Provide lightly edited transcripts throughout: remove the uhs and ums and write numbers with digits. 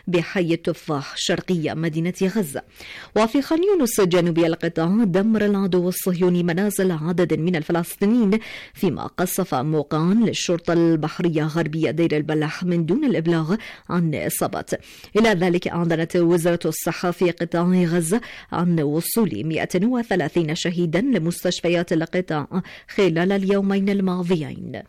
بحي التفاح شرقية مدينة غزة. وفي خان يونس جنوبي القطاع دمر العدو الصهيوني منازل عدد من الفلسطينيين، فيما قصف موقعا للشرطة البحرية غربية دير البلح من دون الإبلاغ عن إصابات. إلى ذلك أعلنت وزارة الصحة في قطاع غزة عن وصول 130 شهيدا لمستشفيات القطاع خلال اليومين الماضيين.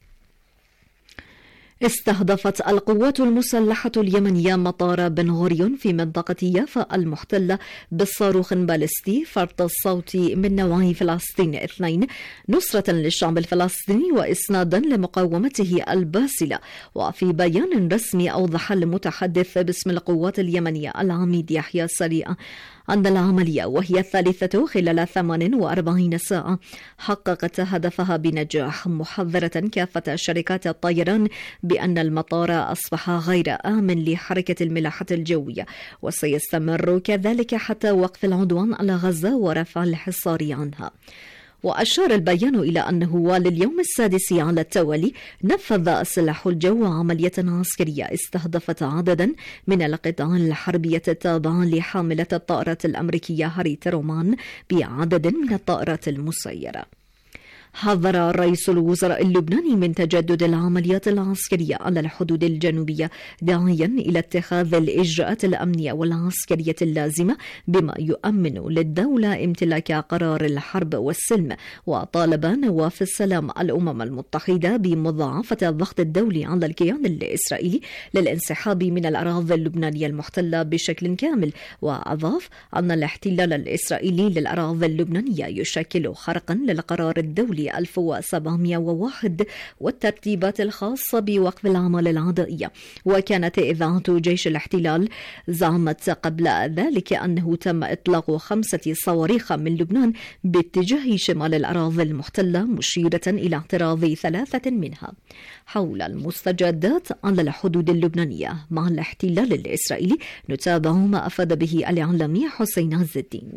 استهدفت القوات المسلحة اليمنية مطار بن غوريون في منطقة يافا المحتلة بالصاروخ باليستي فرط الصوت من نوع فلسطين 2 نصرة للشعب الفلسطيني وإسنادا لمقاومته الباسلة. وفي بيان رسمي أوضح المتحدث باسم القوات اليمنية العميد يحيى السريع أن العملية، وهي الثالثة خلال 48 ساعة، حققت هدفها بنجاح، محذرة كافة شركات الطيران بأن المطار أصبح غير آمن لحركة الملاحة الجوية، وسيستمر كذلك حتى وقف العدوان على غزة ورفع الحصار عنها. وأشار البيان إلى أنه ولليوم السادس على التوالي نفذ سلاح الجو عملية عسكرية استهدفت عددا من القطع الحربية التابعة لحاملة الطائرات الأمريكية هاري ترومان بعدد من الطائرات المسيرة. حذر رئيس الوزراء اللبناني من تجدد العمليات العسكرية على الحدود الجنوبية، داعيا إلى اتخاذ الإجراءات الأمنية والعسكرية اللازمة بما يؤمن للدولة امتلاك قرار الحرب والسلم. وطالب نواف السلام الأمم المتحدة بمضاعفة الضغط الدولي على الكيان الإسرائيلي للانسحاب من الأراضي اللبنانية المحتلة بشكل كامل، وأضاف أن الاحتلال الإسرائيلي للأراضي اللبنانية يشكل خرقا للقرار الدولي 1701 والترتيبات الخاصة بوقف الأعمال العدائية. وكانت إذاعة جيش الاحتلال زعمت قبل ذلك أنه تم إطلاق 5 صواريخ من لبنان باتجاه شمال الأراضي المحتلة، مشيرة إلى اعتراض 3 منها. حول المستجدات على الحدود اللبنانية مع الاحتلال الإسرائيلي نتابع ما أفاد به الإعلامي حسين عز الدين.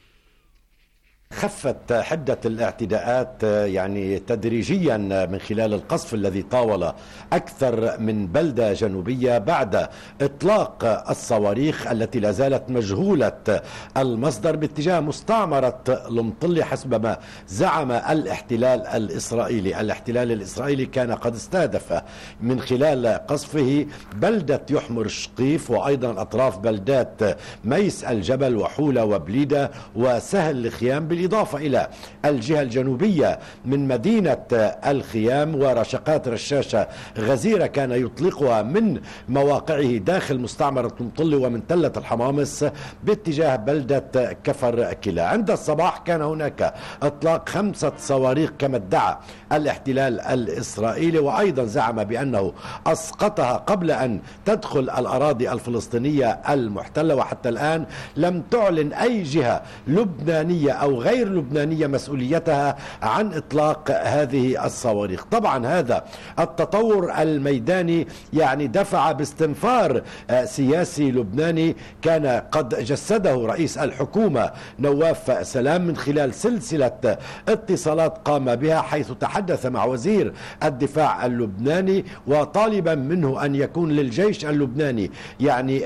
خفت حدة الاعتداءات يعني تدريجيا من خلال القصف الذي طاول أكثر من بلدة جنوبية بعد إطلاق الصواريخ التي لا زالت مجهولة المصدر باتجاه مستعمرة المطلة حسب ما زعم الاحتلال الإسرائيلي. الاحتلال الإسرائيلي كان قد استهدف من خلال قصفه بلدة يحمر الشقيف وأيضا أطراف بلدات ميس الجبل وحولة وبليدة وسهل الخيام، بالإضافة إلى الجهة الجنوبية من مدينة الخيام ورشقات رشاشة غزيرة كان يطلقها من مواقعه داخل مستعمرة مطلة ومن تلة الحمامس باتجاه بلدة كفر كلا. عند الصباح كان هناك إطلاق 5 صواريخ كما ادعى الاحتلال الإسرائيلي، وأيضا زعم بأنه أسقطها قبل أن تدخل الأراضي الفلسطينية المحتلة. وحتى الآن لم تعلن أي جهة لبنانية أو غير لبنانية مسؤوليتها عن إطلاق هذه الصواريخ. طبعا هذا التطور الميداني يعني دفع باستنفار سياسي لبناني كان قد جسده رئيس الحكومة نواف سلام من خلال سلسلة اتصالات قام بها، حيث تحدث مع وزير الدفاع اللبناني وطالبا منه أن يكون للجيش اللبناني يعني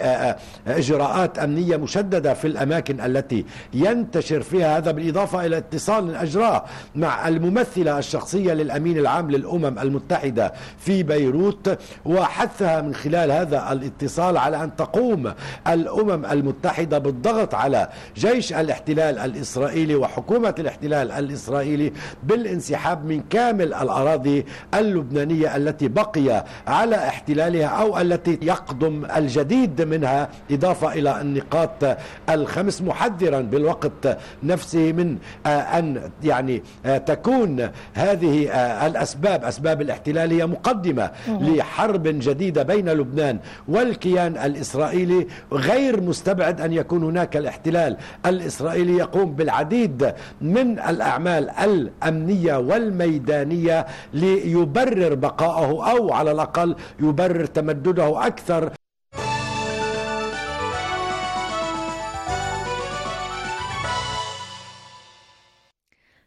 إجراءات أمنية مشددة في الأماكن التي ينتشر فيها هذا، بالإضافة إلى اتصال أجراه مع الممثلة الشخصية للأمين العام للأمم المتحدة في بيروت، وحثها من خلال هذا الاتصال على أن تقوم الأمم المتحدة بالضغط على جيش الاحتلال الإسرائيلي وحكومة الاحتلال الإسرائيلي بالانسحاب من كامل الأراضي اللبنانية التي بقي على احتلالها أو التي يقدم الجديد منها، إضافة إلى النقاط ال5، محذرا بالوقت نفسه من أن يعني تكون هذه الأسباب أسباب الاحتلال هي مقدمة لحرب جديدة بين لبنان والكيان الإسرائيلي. غير مستبعد أن يكون هناك الاحتلال الإسرائيلي يقوم بالعديد من الأعمال الأمنية والميدانية ليبرر بقائه أو على الأقل يبرر تمدده أكثر.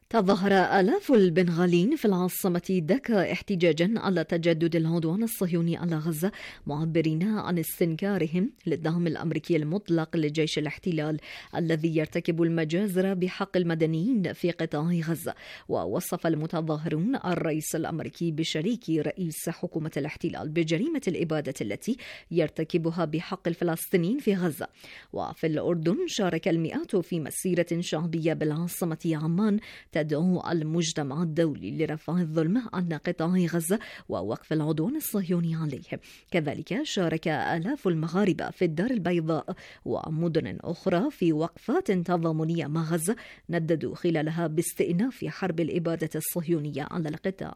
تظاهر آلاف البنغاليين في العاصمة دكا احتجاجا على تجدد العدوان الصهيوني على غزة، معبرين عن استنكارهم للدعم الأمريكي المطلق لجيش الاحتلال الذي يرتكب المجازر بحق المدنيين في قطاع غزة. ووصف المتظاهرون الرئيس الأمريكي بشريك رئيس حكومة الاحتلال بجريمة الإبادة التي يرتكبها بحق الفلسطينيين في غزة. وفي الأردن شارك المئات في مسيرة شعبية بالعاصمة عمان تدعو المجتمع الدولي لرفع الظلم عن قطاع غزة ووقف العدوان الصهيوني عليه. كذلك شارك آلاف المغاربة في الدار البيضاء ومدن أخرى في وقفات تضامنية مع غزة نددوا خلالها باستئناف حرب الإبادة الصهيونية على القطاع.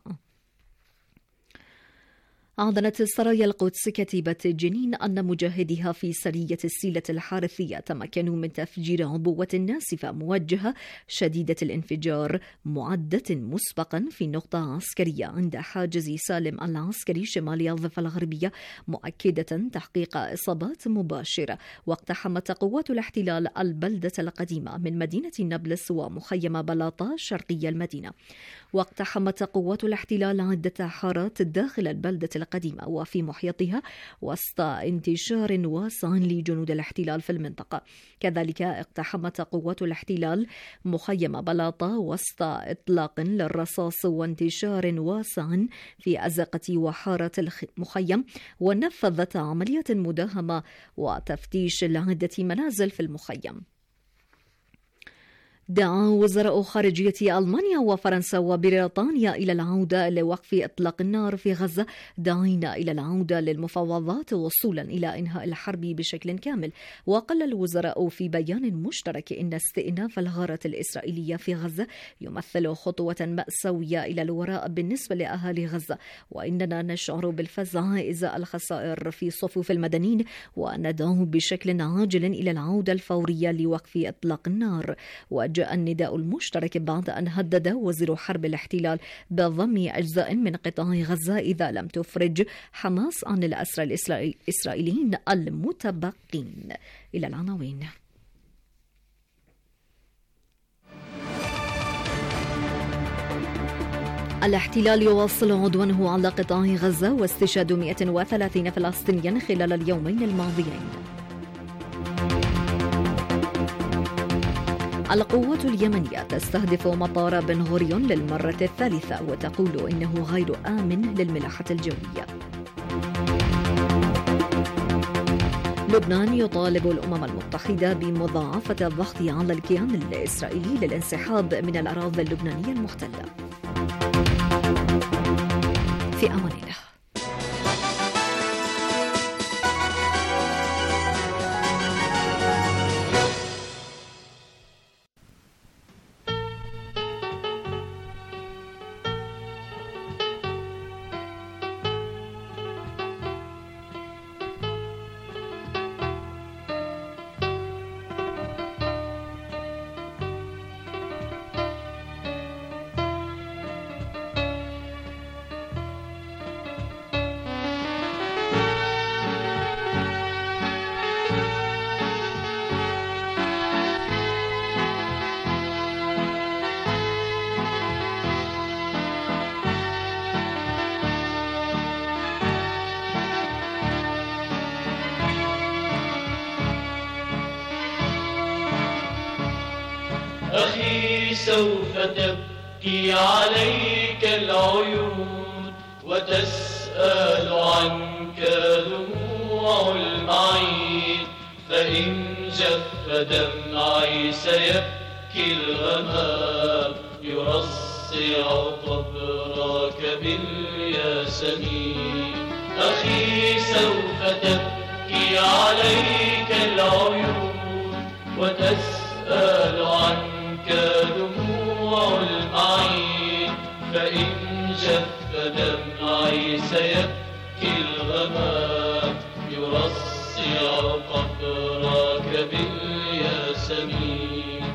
أعلنت سرايا القدس كتيبة جنين أن مجاهديها في سرية السيلة الحارثية تمكنوا من تفجير عبوة ناسفة موجهة شديدة الانفجار معدة مسبقا في نقطة عسكرية عند حاجز سالم العسكري شمال الضفة الغربية، مؤكدة تحقيق إصابات مباشرة. واقتحمت قوات الاحتلال البلدة القديمة من مدينة نابلس ومخيم بلاطة شرقي المدينة. واقتحمت قوات الاحتلال عدة حارات داخل البلدة القديمة وفي محيطها وسط انتشار واسع لجنود الاحتلال في المنطقة. كذلك اقتحمت قوات الاحتلال مخيم بلاطة وسط إطلاق للرصاص وانتشار واسع في أزقة وحارة المخيم، ونفذت عملية مداهمة وتفتيش لعدة منازل في المخيم. دعا وزراء خارجية ألمانيا وفرنسا وبريطانيا إلى العودة لوقف إطلاق النار في غزة، داعين إلى العودة للمفاوضات وصولا إلى إنهاء الحرب بشكل كامل. وقال الوزراء في بيان مشترك إن استئناف الغارة الإسرائيلية في غزة يمثل خطوة مأساوية إلى الوراء بالنسبة لأهالي غزة، وإننا نشعر بالفزع إزاء الخسائر في صفوف المدنيين، وندعو بشكل عاجل إلى العودة الفورية لوقف إطلاق النار. جاء النداء المشترك بعد أن هدد وزير حرب الاحتلال بضم أجزاء من قطاع غزة إذا لم تفرج حماس عن الأسرى الإسرائيليين المتبقين. إلى العناوين. الاحتلال يواصل عدوانه على قطاع غزة واستشهاد 130 فلسطينيا خلال اليومين الماضيين. القوات اليمنية تستهدف مطار بن غوريون للمرة الثالثة وتقول إنه غير آمن للملاحة الجوية. لبنان يطالب الأمم المتحدة بمضاعفة الضغط على الكيان الإسرائيلي للانسحاب من الأراضي اللبنانية المحتلة. في أمان الله. أخي سوف تبكي عليك العيون وتسأل عنك دموع المعين، فإن جف دمعي سيبكي الغمام يرصع قبرك بالياسمين. أخي سوف تبكي عليك العيون وتسأل عنك دموع المعين، فإن جف دمعي سيبكي الغمام يرصع قبرك بالياسمين.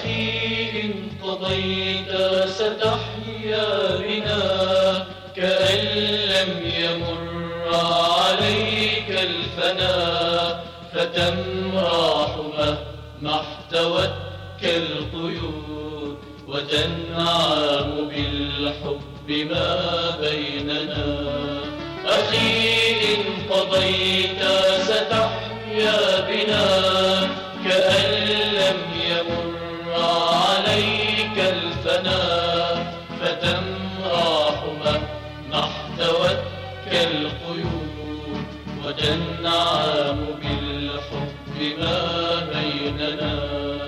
أخي إن قضيت ستحيا بنا كأن لم يمر عليك الفنا، فتمرح مهما احتوتك القيود، وتنعم بالحب ما بيننا. أخي إن قضيت ستحيا بنا كأن لم يمر عليك الفنا، فتمرح مهما احتوتك القيود، وتنعم بالحب ما بيننا.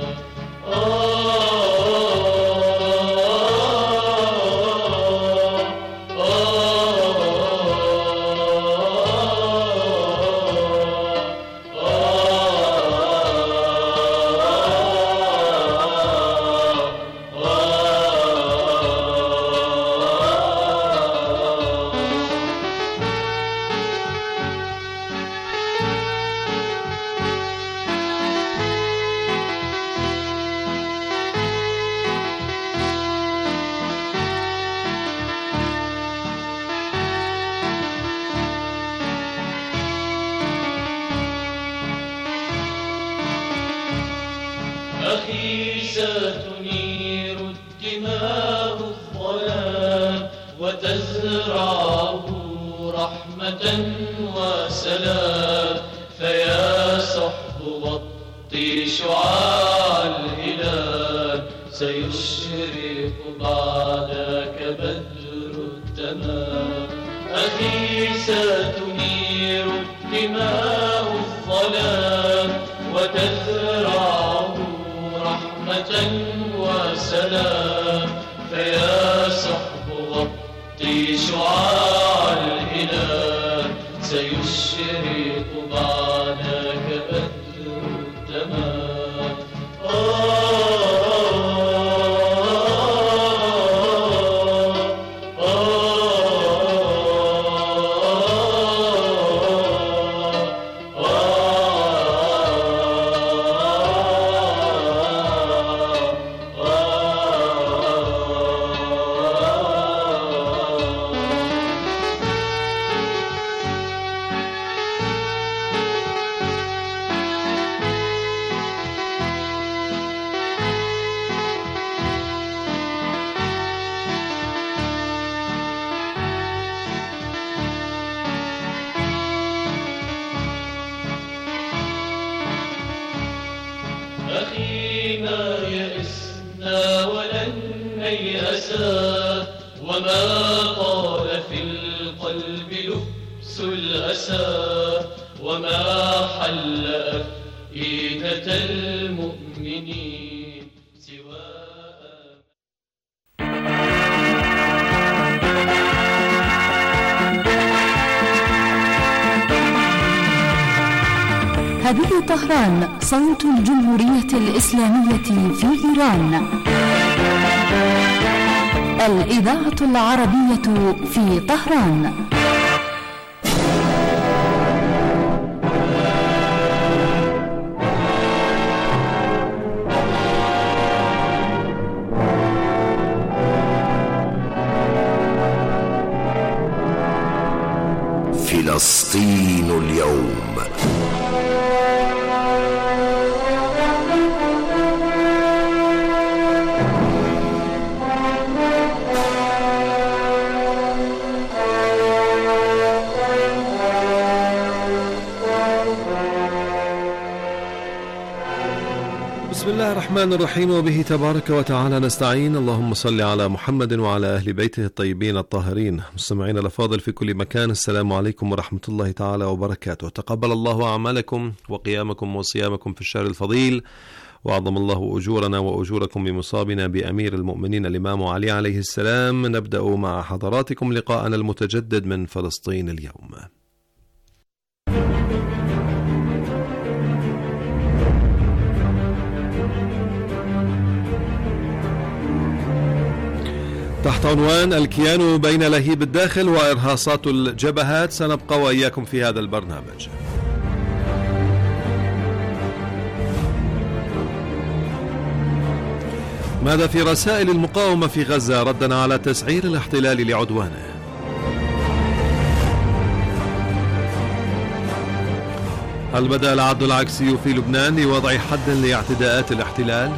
أخي ستنير الدماء الظلام، وتزرعه رحمة وسلام، فيا صحب غطي شعاع الهلال، سيشرق بعدك بدر التمام. أخي ستنير الدماء الظلام، وتزرعه رحمة وسلام، فيا صحب غطي شعاع الهلال، سيشرق بعدك بدر التمام. أخي ما يئسنا ولن نيأسا، وما طال في القلب لبس الأسى، وما حل أفئدة المؤمنين سوى. هذه طهران، صوت الجمهورية الإسلامية في إيران. الإذاعة العربية في طهران. فلسطين اليوم. بسم الله الرحمن الرحيم، وبه تبارك وتعالى نستعين. اللهم صل على محمد وعلى أهل بيته الطيبين الطاهرين. مستمعين الأفاضل في كل مكان، السلام عليكم ورحمة الله تعالى وبركاته. تقبل الله أعمالكم وقيامكم وصيامكم في الشهر الفضيل، وأعظم الله أجورنا وأجوركم بمصابنا بأمير المؤمنين الإمام علي عليه السلام. نبدأ مع حضراتكم لقاءنا المتجدد من فلسطين اليوم. تحت عنوان الكيان بين لهيب الداخل وإرهاصات الجبهات، سنبقى وإياكم في هذا البرنامج. ماذا في رسائل المقاومة في غزة ردا على تسعير الاحتلال لعدوانه؟ هل بدأ العد العكسي في لبنان لوضع حد لاعتداءات الاحتلال؟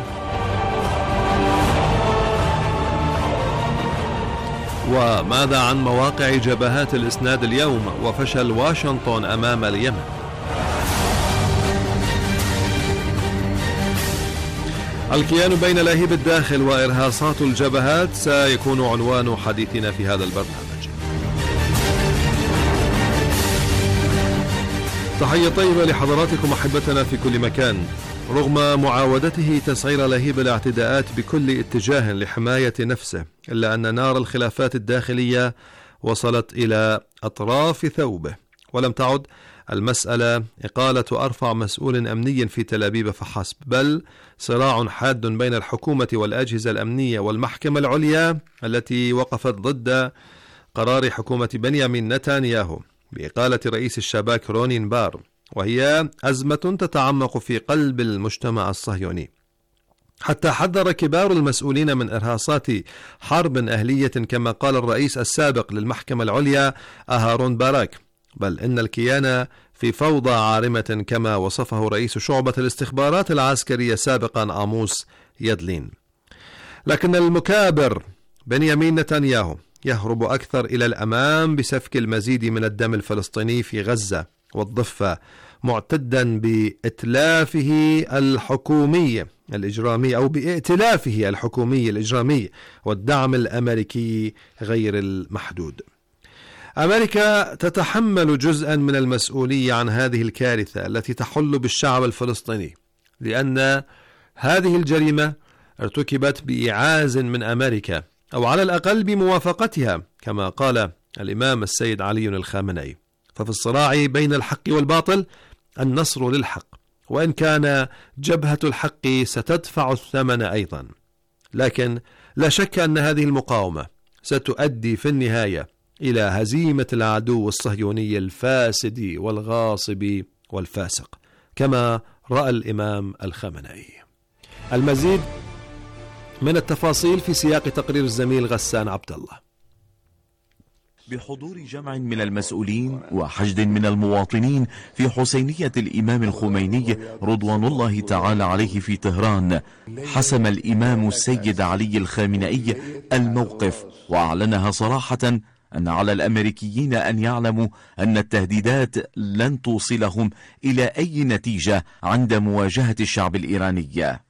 وماذا عن مواقع جبهات الإسناد اليوم وفشل واشنطن أمام اليمن؟ الكيان بين لهيب الداخل وإرهاصات الجبهات سيكون عنوان حديثنا في هذا البرنامج. تحية طيبة لحضراتكم أحبتنا في كل مكان. رغم معاودته تسعير لهيب الاعتداءات بكل اتجاه لحماية نفسه، إلا أن نار الخلافات الداخلية وصلت إلى أطراف ثوبه، ولم تعد المسألة إقالة أرفع مسؤول أمني في تل أبيب فحسب، بل صراع حاد بين الحكومة والأجهزة الأمنية والمحكمة العليا التي وقفت ضد قرار حكومة بنيامين نتنياهو بإقالة رئيس الشباك رونين بار، وهي أزمة تتعمق في قلب المجتمع الصهيوني، حتى حذر كبار المسؤولين من إرهاصات حرب أهلية كما قال الرئيس السابق للمحكمة العليا أهارون باراك، بل إن الكيان في فوضى عارمة كما وصفه رئيس شعبة الاستخبارات العسكرية سابقا آموس يدلين. لكن المكابر بنيامين نتنياهو يهرب أكثر إلى الأمام بسفك المزيد من الدم الفلسطيني في غزة والضفة، معتدا بإتلافه الحكومي الإجرامي أو بائتلافه الحكومي الإجرامي والدعم الأمريكي غير المحدود. أمريكا تتحمل جزءا من المسؤولية عن هذه الكارثة التي تحل بالشعب الفلسطيني، لأن هذه الجريمة ارتكبت بإعاز من أمريكا أو على الأقل بموافقتها كما قال الإمام السيد علي الخامنئي. ففي الصراع بين الحق والباطل النصر للحق، وإن كان جبهة الحق ستدفع الثمن أيضا، لكن لا شك أن هذه المقاومة ستؤدي في النهاية إلى هزيمة العدو الصهيوني الفاسد والغاصب والفاسق كما رأى الإمام الخامنئي. المزيد من التفاصيل في سياق تقرير الزميل غسان عبد الله. بحضور جمع من المسؤولين وحشد من المواطنين في حسينية الإمام الخميني رضوان الله تعالى عليه في طهران، حسم الإمام السيد علي الخامنئي الموقف وأعلنها صراحة أن على الأمريكيين أن يعلموا أن التهديدات لن توصلهم إلى أي نتيجة عند مواجهة الشعب الإيراني.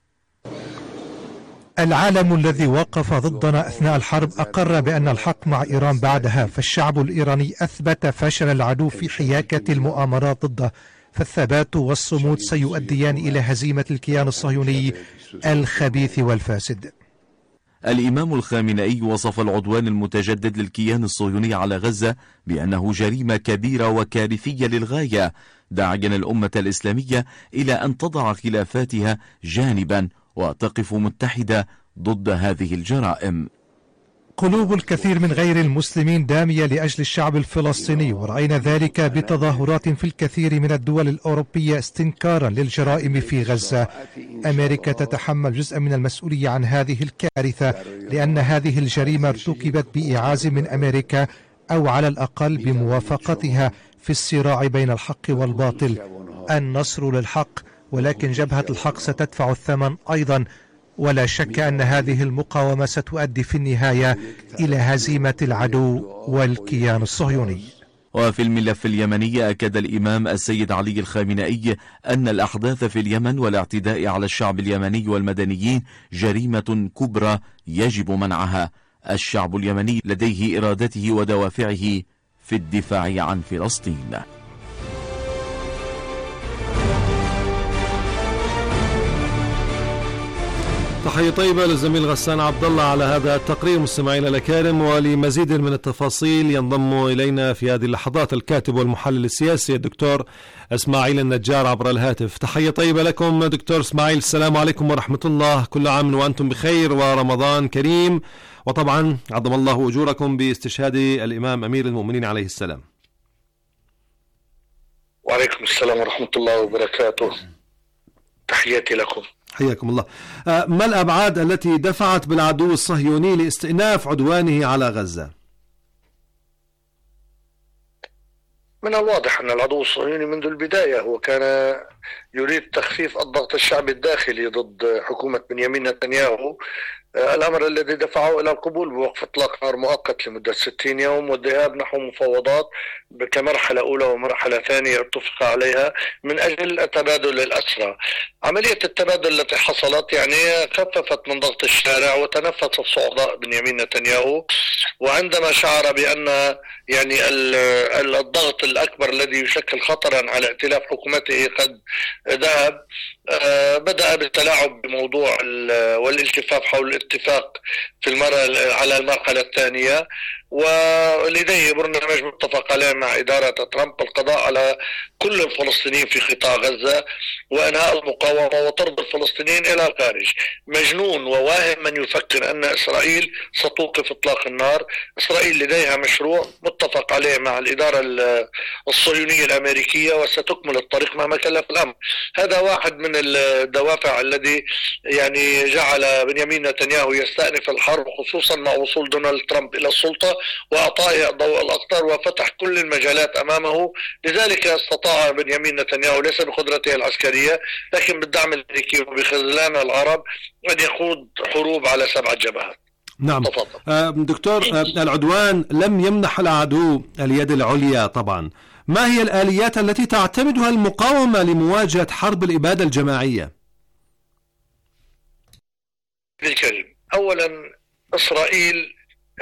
العالم الذي وقف ضدنا أثناء الحرب أقر بأن الحق مع إيران بعدها، فالشعب الإيراني أثبت فشل العدو في حياكة المؤامرات ضده، فالثبات والصمود سيؤديان إلى هزيمة الكيان الصهيوني الخبيث والفاسد. الإمام الخامنئي وصف العدوان المتجدد للكيان الصهيوني على غزة بأنه جريمة كبيرة وكارثية للغاية، داعيا الأمة الإسلامية إلى أن تضع خلافاتها جانبا وتقف متحدة ضد هذه الجرائم. قلوب الكثير من غير المسلمين دامية لأجل الشعب الفلسطيني، ورأينا ذلك بتظاهرات في الكثير من الدول الأوروبية استنكارا للجرائم في غزة. أمريكا تتحمل جزءا من المسؤولية عن هذه الكارثة، لأن هذه الجريمة ارتكبت بإعاز من أمريكا أو على الأقل بموافقتها في الصراع بين الحق والباطل. النصر للحق، ولكن جبهة الحق ستدفع الثمن أيضا، ولا شك أن هذه المقاومة ستؤدي في النهاية إلى هزيمة العدو والكيان الصهيوني. وفي الملف اليمني أكد الإمام السيد علي الخامنئي أن الأحداث في اليمن والاعتداء على الشعب اليمني والمدنيين جريمة كبرى يجب منعها. الشعب اليمني لديه إرادته ودوافعه في الدفاع عن فلسطين. تحية طيبة للزميل غسان عبد الله على هذا التقرير. مستمعينا الكرام، ولمزيد من التفاصيل ينضم إلينا في هذه اللحظات الكاتب والمحلل السياسي الدكتور إسماعيل النجار عبر الهاتف. تحية طيبة لكم دكتور إسماعيل، السلام عليكم ورحمة الله، كل عام وأنتم بخير ورمضان كريم، وطبعا عظم الله أجوركم باستشهاد الإمام أمير المؤمنين عليه السلام. وعليكم السلام ورحمة الله وبركاته، تحياتي لكم. حياكم الله. ما الأبعاد التي دفعت بالعدو الصهيوني لاستئناف عدوانه على غزة؟ من الواضح أن العدو الصهيوني منذ البداية هو كان يريد تخفيف الضغط الشعبي الداخلي ضد حكومة بنيامين نتنياهو، الأمر الذي دفعه إلى القبول بوقف إطلاق نار مؤقت لمدة 60 يوم والذهاب نحو مفاوضات كمرحلة أولى ومرحلة ثانية اتفق عليها من أجل تبادل الأسرى. عملية التبادل التي حصلت يعني خففت من ضغط الشارع وتنفس الصعداء بنيامين نتنياهو، وعندما شعر بأن يعني الضغط الأكبر الذي يشكل خطرا على ائتلاف حكومته قد ذهب، بدأ بالتلاعب بموضوع والالتفاف حول الاتفاق على المرحلة الثانية، ولديه برنامج متفق عليه مع إدارة ترامب القضاء على كل الفلسطينيين في قطاع غزة وإنهاء المقاومة وطرد الفلسطينيين إلى الخارج. مجنون وواهم من يفكر أن إسرائيل ستوقف إطلاق النار. إسرائيل لديها مشروع متفق عليه مع الإدارة الصهيونية الأمريكية وستكمل الطريق مهما كلف الأمر. هذا واحد من الدوافع الذي يعني جعل بنيامين نتنياهو يستأنف الحرب، خصوصا مع وصول دونالد ترامب إلى السلطة وأعطائه الضوء الأخضر وفتح كل المجالات أمامه. لذلك استطاع بنيامين نتنياهو ليس بقدرته العسكرية لكن بالدعم الأمريكي وبخذلان العرب أن يخوض حروب على 7 جبهات. نعم دكتور، العدوان لم يمنح العدو اليد العليا طبعا. ما هي الآليات التي تعتمدها المقاومة لمواجهة حرب الإبادة الجماعية؟ بالكلم أولا إسرائيل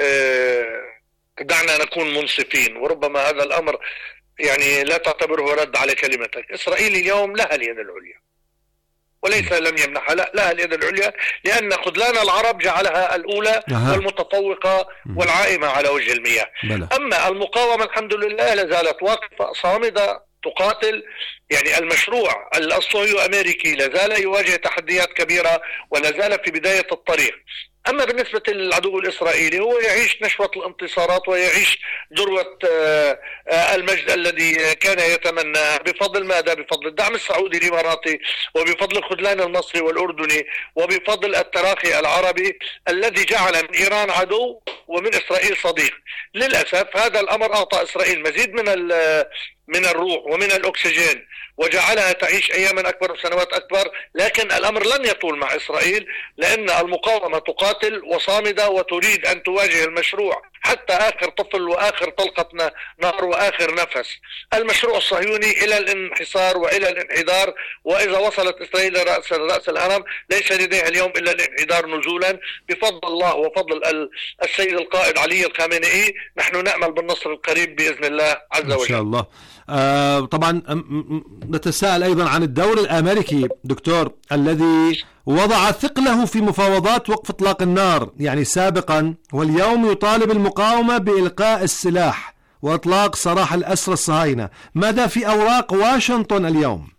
دعنا نكون منصفين، وربما هذا الأمر يعني لا تعتبره رد على كلمتك. إسرائيل اليوم لها اليد العليا وليس لم يمنحها، لها اليد العليا لأن خذلان العرب جعلها الأولى والمتفوقة والعائمة على وجه المياه. أما المقاومة الحمد لله لازالت واقفة صامدة تقاتل. يعني المشروع الصهيوني الأمريكي لازال يواجه تحديات كبيرة ولازال في بداية الطريق. أما بالنسبة للعدو الإسرائيلي هو يعيش نشوة الانتصارات ويعيش ذروة المجد الذي كان يتمناه بفضل ماذا؟ بفضل الدعم السعودي الإماراتي وبفضل الخذلان المصري والأردني وبفضل التراخي العربي الذي جعل من إيران عدو ومن إسرائيل صديق. للأسف هذا الأمر أعطى إسرائيل مزيد من الروح ومن الأكسجين وجعلها تعيش أياما أكبر وسنوات أكبر، لكن الأمر لن يطول مع إسرائيل لأن المقاومة تقاتل وصامدة وتريد أن تواجه المشروع حتى آخر طفل وآخر طلقة نار وآخر نفس. المشروع الصهيوني إلى الانحصار وإلى الانحدار، وإذا وصلت إسرائيل رأس الهرم ليس لديها اليوم إلا الانحدار نزولا بفضل الله وفضل السيد القائد علي الخامنئي. نحن نأمل بالنصر القريب بإذن الله عز وجل إن شاء الله. طبعا نتساءل أيضا عن الدور الأمريكي دكتور الذي وضع ثقله في مفاوضات وقف إطلاق النار يعني سابقا، واليوم يطالب المقاومة بإلقاء السلاح وإطلاق سراح الأسرى الصهاينة. ماذا في أوراق واشنطن اليوم؟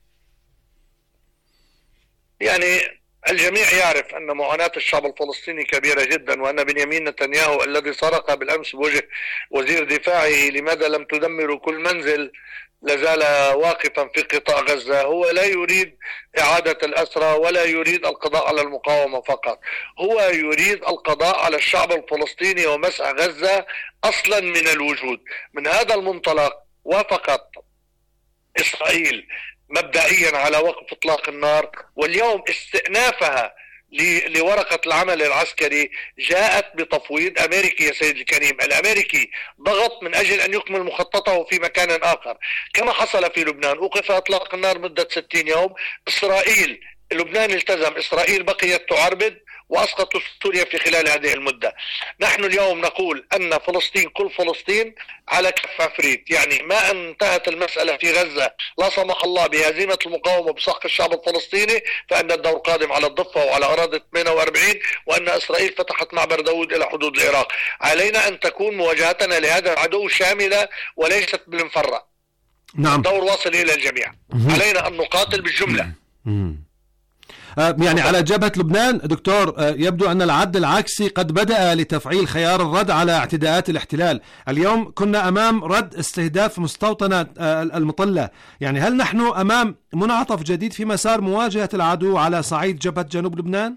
يعني الجميع يعرف أن معاناة الشعب الفلسطيني كبيرة جدا، وأن بنيامين نتنياهو الذي صرخ بالأمس بوجه وزير دفاعه لماذا لم تدمروا كل منزل لازال واقفا في قطاع غزة. هو لا يريد إعادة الأسرى ولا يريد القضاء على المقاومة فقط، هو يريد القضاء على الشعب الفلسطيني ومسح غزة أصلا من الوجود. من هذا المنطلق وافقت إسرائيل مبدئيا على وقف إطلاق النار، واليوم استئنافها لورقة العمل العسكري جاءت بتفويض أمريكي. يا سيد الكريم الأمريكي ضغط من أجل أن يكمل مخططه في مكان آخر كما حصل في لبنان. أوقف إطلاق النار مدة 60 يوم. لبنان التزم، إسرائيل بقيت تعربد وأسقطت سوريا في خلال هذه المدة. نحن اليوم نقول أن فلسطين كل فلسطين على كف عفريت. يعني ما انتهت المسألة في غزة لا سمح الله بهزيمة المقاومة بسحق الشعب الفلسطيني، فأن الدور قادم على الضفة وعلى أراضي 48، وأن إسرائيل فتحت معبر داود إلى حدود العراق. علينا أن تكون مواجهتنا لهذا العدو شاملة وليست بالمفرة. نعم. الدور واصل إلى الجميع. علينا أن نقاتل بالجملة. يعني على جبهة لبنان دكتور، يبدو أن العد العكسي قد بدأ لتفعيل خيار الرد على اعتداءات الاحتلال. اليوم كنا أمام رد استهداف مستوطنة المطلة، يعني هل نحن أمام منعطف جديد في مسار مواجهة العدو على صعيد جبهة جنوب لبنان؟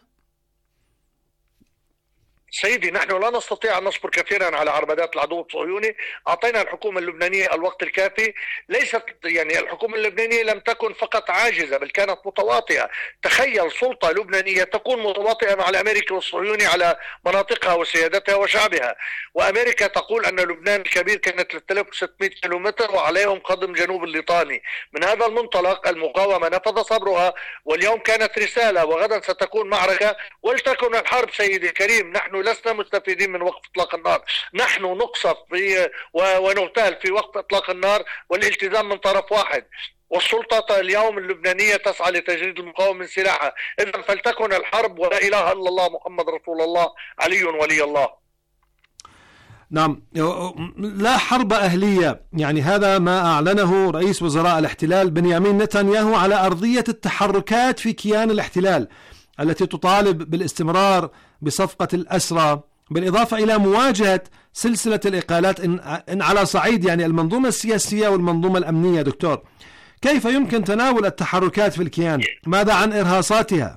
سيدي، نحن لا نستطيع أن نصبر كثيرا على عربدات العدو الصهيوني. أعطينا الحكومة اللبنانية الوقت الكافي. ليست يعني الحكومة اللبنانية لم تكن فقط عاجزة، بل كانت متواطئة. تخيل سلطة لبنانية تكون متواطئة مع الأمريكي والصهيوني على مناطقها وسيادتها وشعبها، وأمريكا تقول أن لبنان الكبير كانت 3600 كيلومتر وعليهم قضم جنوب الليطاني. من هذا المنطلق المقاومة نفذ صبرها، واليوم كانت رسالة وغدا ستكون معركة، ولتكن الحرب. سيدي الكريم، نحن لسنا مستفيدين من وقف اطلاق النار، نحن نقصف ونغتال في وقف اطلاق النار والالتزام من طرف واحد، والسلطة اليوم اللبنانية تسعى لتجريد المقاومة من سلاحها. إذن فلتكن الحرب، ولا إله إلا الله محمد رسول الله علي ولي الله. نعم، لا حرب أهلية، يعني هذا ما أعلنه رئيس وزراء الاحتلال بنيامين نتنياهو على أرضية التحركات في كيان الاحتلال التي تطالب بالاستمرار بصفقة الأسرى، بالإضافة إلى مواجهة سلسلة الإقالات إن على صعيد يعني المنظومة السياسية والمنظومة الأمنية. دكتور، كيف يمكن تناول التحركات في الكيان؟ ماذا عن إرهاصاتها؟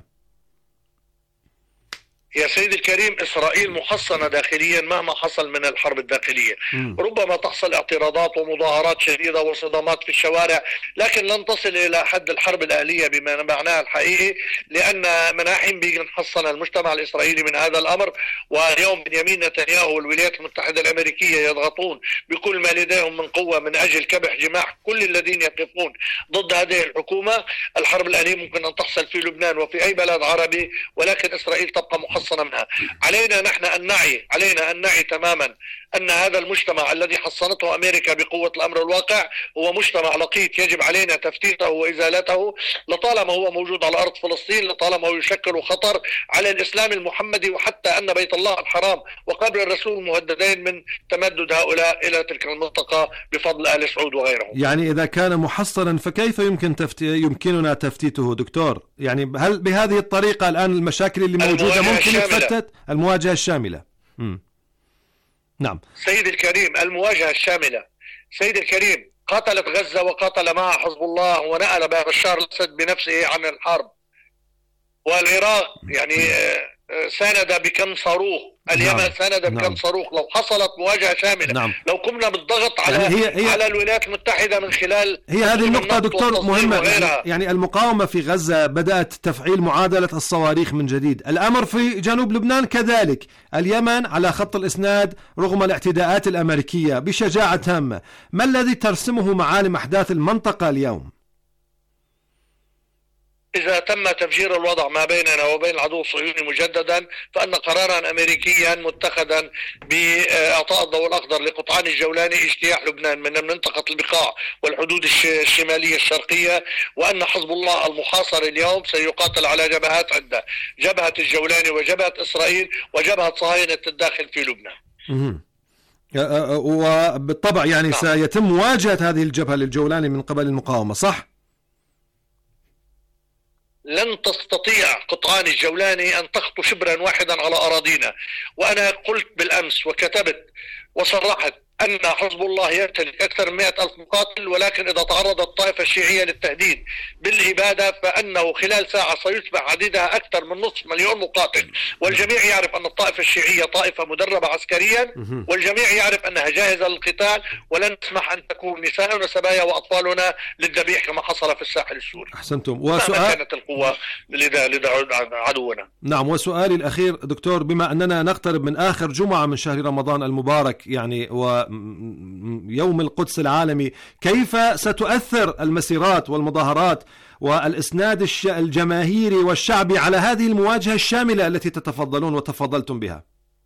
يا سيدي الكريم، إسرائيل محصنة داخليا مهما حصل من الحرب الداخلية. ربما تحصل اعتراضات ومظاهرات شديدة وصدامات في الشوارع، لكن لن تصل إلى حد الحرب الأهلية بما معناها الحقيقي، لأن مناحين بيحصن المجتمع الإسرائيلي من هذا الأمر. واليوم بنيامين نتنياهو والولايات المتحدة الأمريكية يضغطون بكل ما لديهم من قوة من أجل كبح جماح كل الذين يقفون ضد هذه الحكومة. الحرب الأهلية ممكن أن تحصل في لبنان وفي أي بلد عربي، ولكن إسرائيل تبقى محصنة منها. علينا نحن أن نعي تماما أن هذا المجتمع الذي حصنته أمريكا بقوة الأمر الواقع هو مجتمع لقيط، يجب علينا تفتيته وإزالته لطالما هو موجود على أرض فلسطين، لطالما هو يشكل خطر على الإسلام المحمدي، وحتى أن بيت الله الحرام وقبر الرسول مهددين من تمدد هؤلاء إلى تلك المنطقة بفضل آل سعود وغيرهم. يعني إذا كان محصنا فكيف يمكننا تفتيته دكتور؟ يعني هل بهذه الطريقة الآن المشاكل اللي موجودة ممكن تفتت؟ المواجهة الشاملة. نعم سيدي الكريم، المواجهة الشاملة. سيدي الكريم، قاتلت غزة وقاتل معها حزب الله ونقل بشار الأسد بنفسه عن الحرب، والعراق يعني ساند بكم صاروخ، اليمن ساند بكم صاروخ. لو حصلت مواجهة شاملة، لو قمنا بالضغط على يعني على الولايات المتحدة من خلال هذه النقطة دكتور مهمة. يعني المقاومة في غزة بدأت تفعيل معادلة الصواريخ من جديد، الأمر في جنوب لبنان كذلك، اليمن على خط الإسناد رغم الاعتداءات الأمريكية بشجاعة تامة. ما الذي ترسمه معالم أحداث المنطقة اليوم؟ إذا تم تفجير الوضع ما بيننا وبين العدو الصهيوني مجددا، فإن قرارا أمريكيا متخذا بإعطاء الضوء الأخضر لقطعان الجولاني اجتياح لبنان من منطقة البقاع والحدود الشمالية الشرقية، وأن حزب الله المحاصر اليوم سيقاتل على جبهات عدة، جبهة الجولاني وجبهة إسرائيل وجبهة صهاينة الداخل في لبنان. وبالطبع يعني سيتم مواجهة هذه الجبهة للجولاني من قبل المقاومة، صح؟ لن تستطيع قطعان الجولاني أن تخطو شبرا واحدا على أراضينا. وأنا قلت بالأمس وكتبت وصرحت أن حزب الله يمتلك أكثر من 100,000 مقاتل، ولكن إذا تعرضت الطائفة الشيعية للتهديد بالإبادة فإنه خلال ساعة سيصبح عددها أكثر من 500,000 مقاتل. والجميع يعرف أن الطائفة الشيعية طائفة مدربة عسكريا، والجميع يعرف أنها جاهزة للقتال، ولن نسمح أن تكون نساء وسبايا وأطفالنا للذبيح كما حصل في الساحل السوري. أحسنتم. وسؤال كانت القوة لدى عدونا. نعم، وسؤالي الأخير دكتور، بما أننا نقترب من آخر جمعة من شهر رمضان المبارك يعني ويوم القدس العالمي، كيف ستؤثر المسيرات والمظاهرات والإسناد الجماهيري والشعبي على هذه المواجهة الشاملة التي تتفضلون وتفضلتم بها؟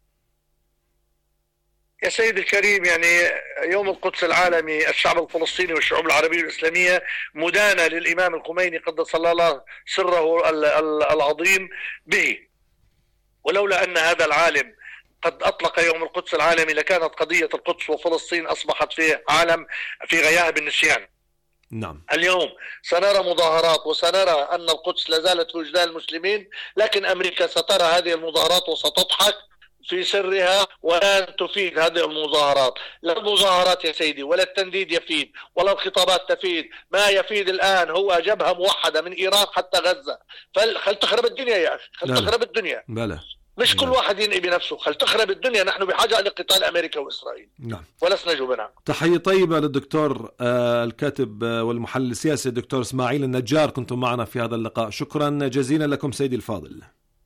يا سيدي الكريم، يعني يوم القدس العالمي الشعب الفلسطيني والشعوب العربية والإسلامية مدانة للإمام الخميني قدس الله سره العظيم به، ولولا أن هذا العالم قد أطلق يوم القدس العالمي لكانت قضية القدس وفلسطين أصبحت فيه عالم في غياهب النسيان. نعم. اليوم سنرى مظاهرات وسنرى أن القدس لازالت في وجدان المسلمين، لكن أمريكا سترى هذه المظاهرات وستضحك في سرها ولن تفيد هذه المظاهرات. لا المظاهرات يا سيدي ولا التنديد يفيد ولا الخطابات تفيد. ما يفيد الآن هو جبهة موحدة من إيران حتى غزة. خل تخرب الدنيا يا أخي، خل تخرب الدنيا. بلى. مش كل واحد ينقي بنفسه، خل تخرب الدنيا. نحن بحاجة لقتال أمريكا وإسرائيل. نعم. ولسنا جبناء. تحية طيبة للدكتور الكاتب والمحلل السياسي الدكتور إسماعيل النجار، كنتم معنا في هذا اللقاء. شكرا جزيلا لكم سيدي الفاضل.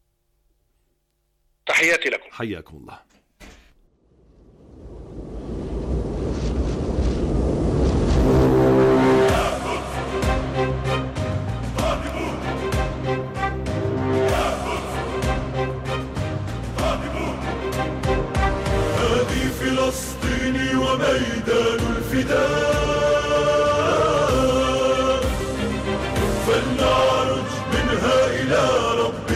تحياتي لكم. حياكم الله. هذه فلسطين وميدان الفداء، فلنعرج منها إلى رب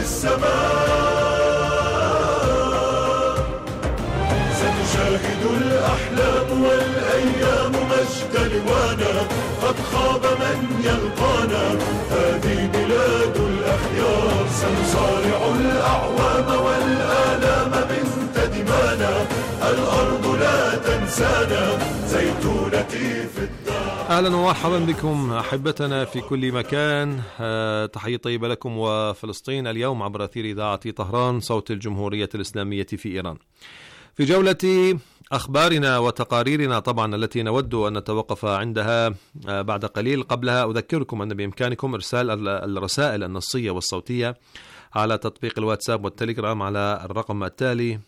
السماء. ستشاهد الأحلام والأيام مجد لوانا، قد خاب من يلقانا. هذه بلاد الأخيار، سنصارع الأعوام والآلام بنت دمانا. الأرض لا تنسانا، زيتونتي في الدار. أهلا ومرحبا بكم أحبتنا في كل مكان. تحية طيبة لكم وفلسطين اليوم عبر أثير إذاعة طهران صوت الجمهورية الإسلامية في إيران. في جولة أخبارنا وتقاريرنا طبعا التي نود أن نتوقف عندها بعد قليل، قبلها أذكركم أن بإمكانكم إرسال الرسائل النصية والصوتية على تطبيق الواتساب والتليجرام على الرقم التالي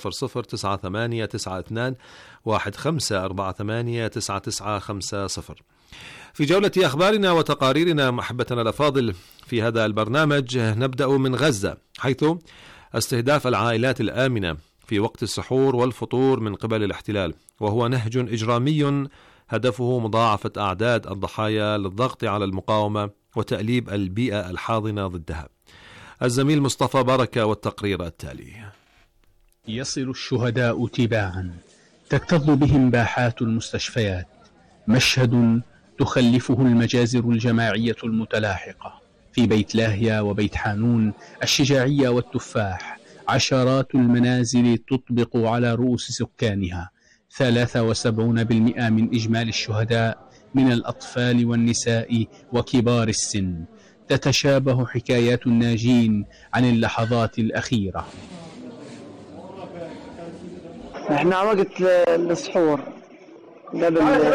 00989215489950. في جولة أخبارنا وتقاريرنا محبتنا الأفاضل في هذا البرنامج نبدأ من غزة، حيث استهداف العائلات الآمنة في وقت السحور والفطور من قبل الاحتلال، وهو نهج إجرامي هدفه مضاعفة أعداد الضحايا للضغط على المقاومة وتأليب البيئة الحاضنة ضدها. الزميل مصطفى بركة والتقرير التالي. يصل الشهداء تباعا، تكتظ بهم باحات المستشفيات، مشهد تخلفه المجازر الجماعية المتلاحقة في بيت لاهيا وبيت حانون، الشجاعية والتفاح. عشرات المنازل تطبق على رؤوس سكانها. 73% من إجمالي الشهداء من الأطفال والنساء وكبار السن. تتشابه حكايات الناجين عن اللحظات الأخيرة. احنا وقت السحور قبل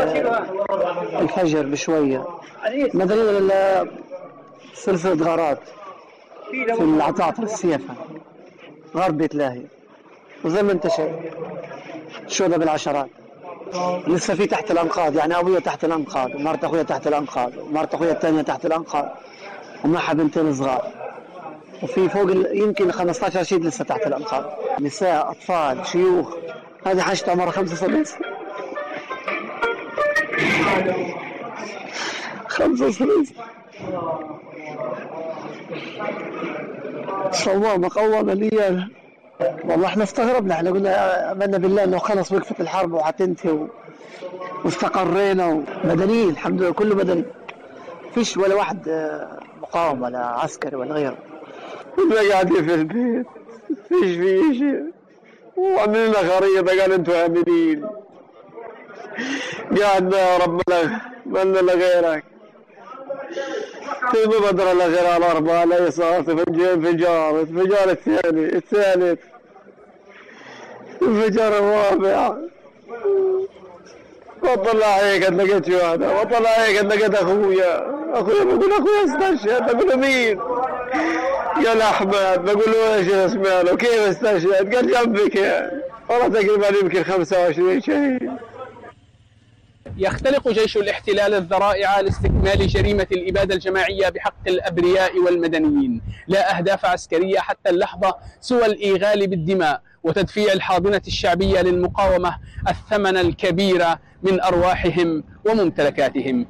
الفجر بشوية مدرنا سلسلة غارات في العطاطر السيافة غرب بيت لاهي، وزي ما انت شايف شهداء بالعشرات. لسه في تحت الأنقاض، يعني أبويا تحت الأنقاض ومرت أخويا تحت الأنقاض ومرت أخويا الثانية تحت الأنقاض ومعها بنتين صغار، وفي فوق يمكن 15 شهيد لسه تحت الأنقاض، نساء أطفال شيوخ. هذه حاجة عمرها 75 سنة. 75 سنة. صوامة قوامة ليالة. والله احنا استغربنا، احنا قلنا امنا بالله انه خلص وقفت الحرب وحتنتهي واستقرينا ومدنيين الحمد لله، كله مدني، فيش ولا واحد مقاوم ولا عسكري ولا غيره. كنا قاعدين في البيت فيش فيه شيء، وعملنا خريطة قال انتوا امنين، قعدنا يا رب ما لنا غيرك، في مبادرة لا غير على الأربعة لا يسار، انفجار الثالث انفجار الرابع. وطلع هيك قد لقيت شهداء، وطلع هيك قد لقيت أخويا بقول أخويا استشهد، بقول له مين؟ قال أحمد. بقول له إيش اسمه له كيف استشهد؟ قال جنبك يعني. والله تقريبا يمكن 25 شهيد. يختلق جيش الاحتلال الذرائع لاستكمال جريمة الإبادة الجماعية بحق الأبرياء والمدنيين، لا أهداف عسكرية حتى اللحظة سوى الإيغال بالدماء وتدفيع الحاضنة الشعبية للمقاومة الثمن الكبير من أرواحهم وممتلكاتهم.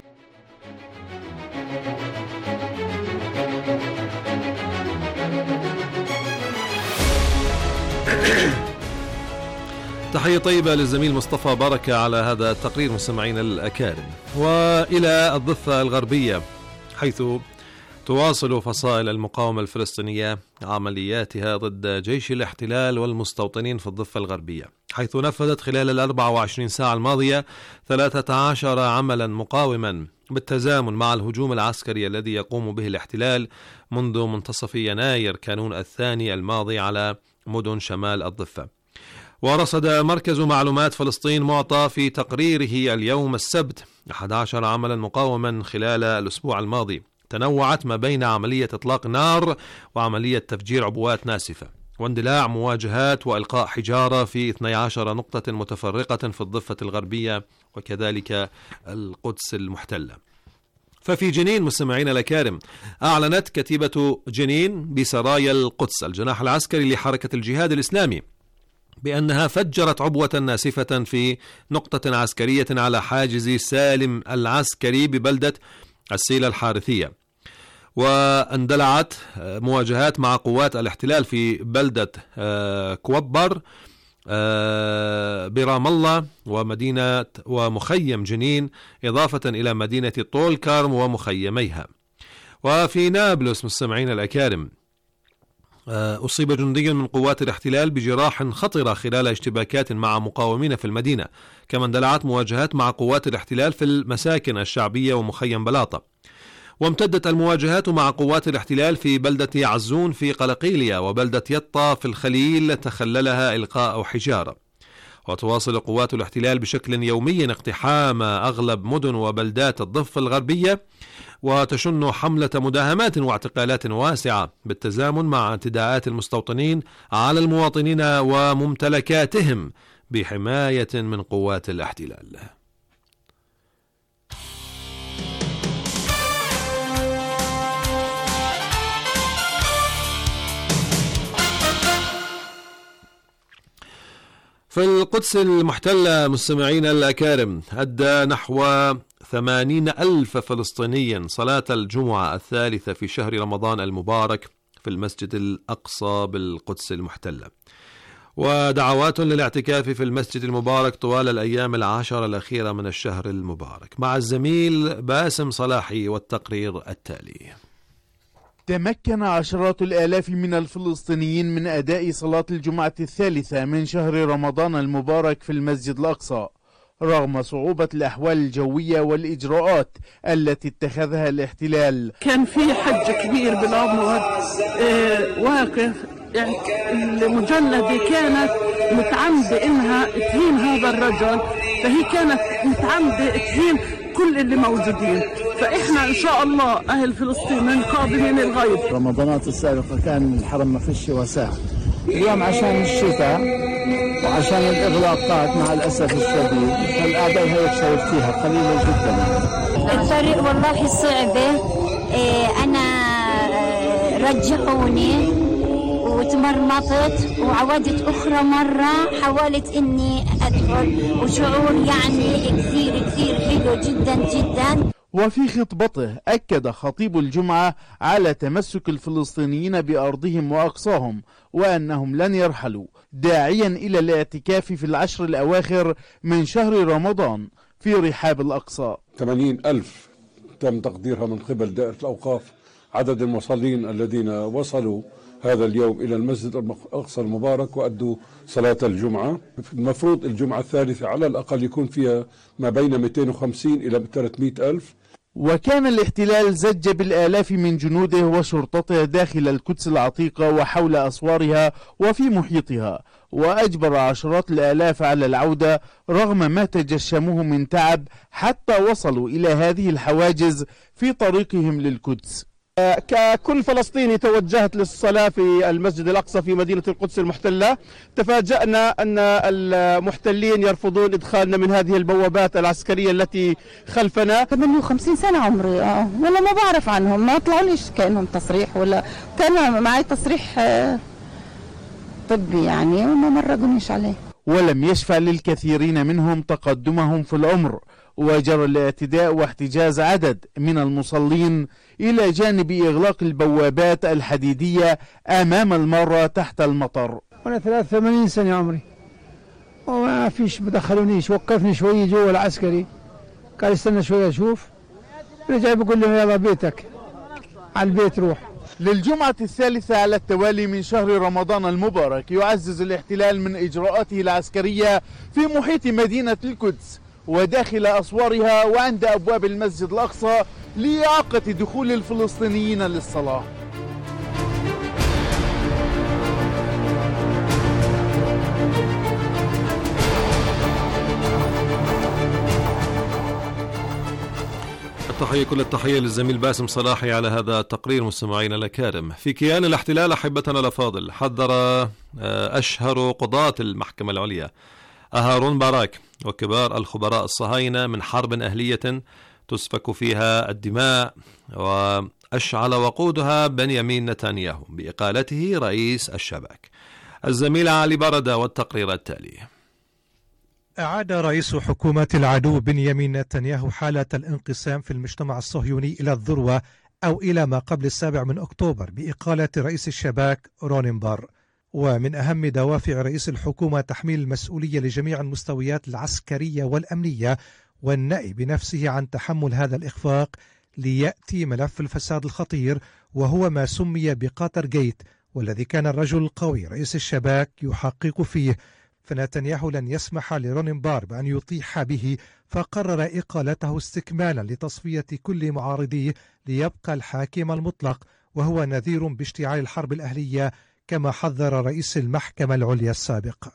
تحية طيبة للزميل مصطفى بركة على هذا التقرير مستمعينا الأكارم. وإلى الضفة الغربية، حيث تواصل فصائل المقاومة الفلسطينية عملياتها ضد جيش الاحتلال والمستوطنين في الضفة الغربية، حيث نفذت خلال 24 ساعة الماضية 13 عملا مقاوما بالتزامن مع الهجوم العسكري الذي يقوم به الاحتلال منذ منتصف يناير كانون الثاني الماضي على مدن شمال الضفة. ورصد مركز معلومات فلسطين معطى في تقريره اليوم السبت 11 عملا مقاوما خلال الأسبوع الماضي، تنوعت ما بين عملية إطلاق نار وعملية تفجير عبوات ناسفة واندلاع مواجهات وإلقاء حجارة في 12 نقطة متفرقة في الضفة الغربية وكذلك القدس المحتلة. ففي جنين مستمعين الأكارم، أعلنت كتيبة جنين بسرايا القدس الجناح العسكري لحركة الجهاد الإسلامي بأنها فجرت عبوة ناسفة في نقطة عسكرية على حاجز سالم العسكري ببلدة السيلة الحارثية. واندلعت مواجهات مع قوات الاحتلال في بلدة كوبر برام الله ومدينة ومخيم جنين، إضافة إلى مدينة طول كارم ومخيميها. وفي نابلس مستمعين الأكارم، أصيب جندي من قوات الاحتلال بجراح خطرة خلال اشتباكات مع مقاومين في المدينة. كما اندلعت مواجهات مع قوات الاحتلال في المساكن الشعبية ومخيم بلاطة. وامتدت المواجهات مع قوات الاحتلال في بلدة عزون في قلقيلية وبلدة يطا في الخليل تخللها إلقاء حجارة. وتواصل قوات الاحتلال بشكل يومي اقتحام أغلب مدن وبلدات الضفة الغربية، وتشن حملة مداهمات واعتقالات واسعة بالتزامن مع اعتداءات المستوطنين على المواطنين وممتلكاتهم بحماية من قوات الاحتلال. في القدس المحتلة مستمعين الأكارم، أدى نحو 80,000 فلسطيني صلاة الجمعة الثالثة في شهر رمضان المبارك في المسجد الأقصى بالقدس المحتلة. ودعوات للاعتكاف في المسجد المبارك طوال الأيام 10 الأخيرة من الشهر المبارك. مع الزميل باسم صلاحي والتقرير التالي. تمكن عشرات الآلاف من الفلسطينيين من أداء صلاة الجمعة الثالثة من شهر رمضان المبارك في المسجد الأقصى رغم صعوبة الأحوال الجوية والإجراءات التي اتخذها الاحتلال. كان في حج كبير بالعمر واقف، يعني المجندة كانت متعمدة إنها تهين هذا الرجل، فهي كانت متعمدة تهين كل اللي موجودين. فإحنا إن شاء الله أهل فلسطين قادمين الغيب. رمضانات السابقة كان الحرم ما فيش وساع، اليوم عشان الشتاء وعشان الإغلاقات مع الأسف الشديد فالأعداد هيك شايفتيها قليلة جدا. الطريق والله صعبة، أنا رجعوني وتمرمطت وعودت أخرى مرة حاولت إني أدخل، وشعور يعني كثير حلو جدا جدا. وفي خطبته أكد خطيب الجمعة على تمسك الفلسطينيين بأرضهم وأقصاهم وأنهم لن يرحلوا، داعيا إلى الاعتكاف في العشر الأواخر من شهر رمضان في رحاب الأقصى. 80,000 تم تقديرها من قبل دائرة الأوقاف عدد المصلين الذين وصلوا هذا اليوم إلى المسجد الأقصى المبارك وأدوا صلاة الجمعة. المفروض الجمعة الثالثة على الأقل يكون فيها ما بين 250 إلى 300,000. وكان الاحتلال زج بالآلاف من جنوده وشرطته داخل القدس العتيقة وحول أسوارها وفي محيطها، وأجبر عشرات الآلاف على العودة رغم ما تجشموه من تعب حتى وصلوا إلى هذه الحواجز في طريقهم للقدس. ككل فلسطيني توجهت للصلاة في المسجد الأقصى في مدينة القدس المحتلة. تفاجأنا أن المحتلين يرفضون إدخالنا من هذه البوابات العسكرية التي خلفنا. 58 سنة عمري ولا ما بعرف عنهم، ما طلعوا ليش كأنهم تصريح ولا كان معي تصريح طبي يعني وما مرقونيش عليه. ولم يشفع للكثيرين منهم تقدمهم في العمر، وجرى الاعتداء واحتجاز عدد من المصلين إلى جانب إغلاق البوابات الحديدية أمام المارة تحت المطر. أنا 83 سنة عمري، وما فيش بدخلونيش، وقفني شوية جوا العسكري، قال استنى شوية أشوف، رجع بيقول لي يلا بيتك، على البيت روح. للجمعة الثالثة على التوالي من شهر رمضان المبارك يعزز الاحتلال من إجراءاته العسكرية في محيط مدينة القدس وداخل أسوارها وعند أبواب المسجد الأقصى لإعاقة دخول الفلسطينيين للصلاة. كل التحية للزميل باسم صلاحي على هذا التقرير. مستمعينا الأكارم، في كيان الاحتلال أحبتنا الأفاضل، حذر أشهر قضاة المحكمة العليا أهارون باراك وكبار الخبراء الصهاينة من حرب أهلية تسفك فيها الدماء وأشعل وقودها بنيامين نتنياهو بإقالته رئيس الشباك. الزميل علي بردة والتقرير التالي. أعاد رئيس حكومة العدو بنيامين نتنياهو حالة الانقسام في المجتمع الصهيوني إلى الذروة أو إلى ما قبل 7 أكتوبر بإقالة رئيس الشباك رونن بار. ومن أهم دوافع رئيس الحكومة تحميل المسؤولية لجميع المستويات العسكرية والأمنية والنأي بنفسه عن تحمل هذا الإخفاق ليأتي ملف الفساد الخطير وهو ما سمي بقطر جيت، والذي كان الرجل القوي رئيس الشباك يحقق فيه. فنتنياهو لن يسمح لرونن بار بأن يطيح به، فقرر إقالته استكمالا لتصفية كل معارضيه ليبقى الحاكم المطلق، وهو نذير باشتعال الحرب الأهلية كما حذر رئيس المحكمة العليا السابق.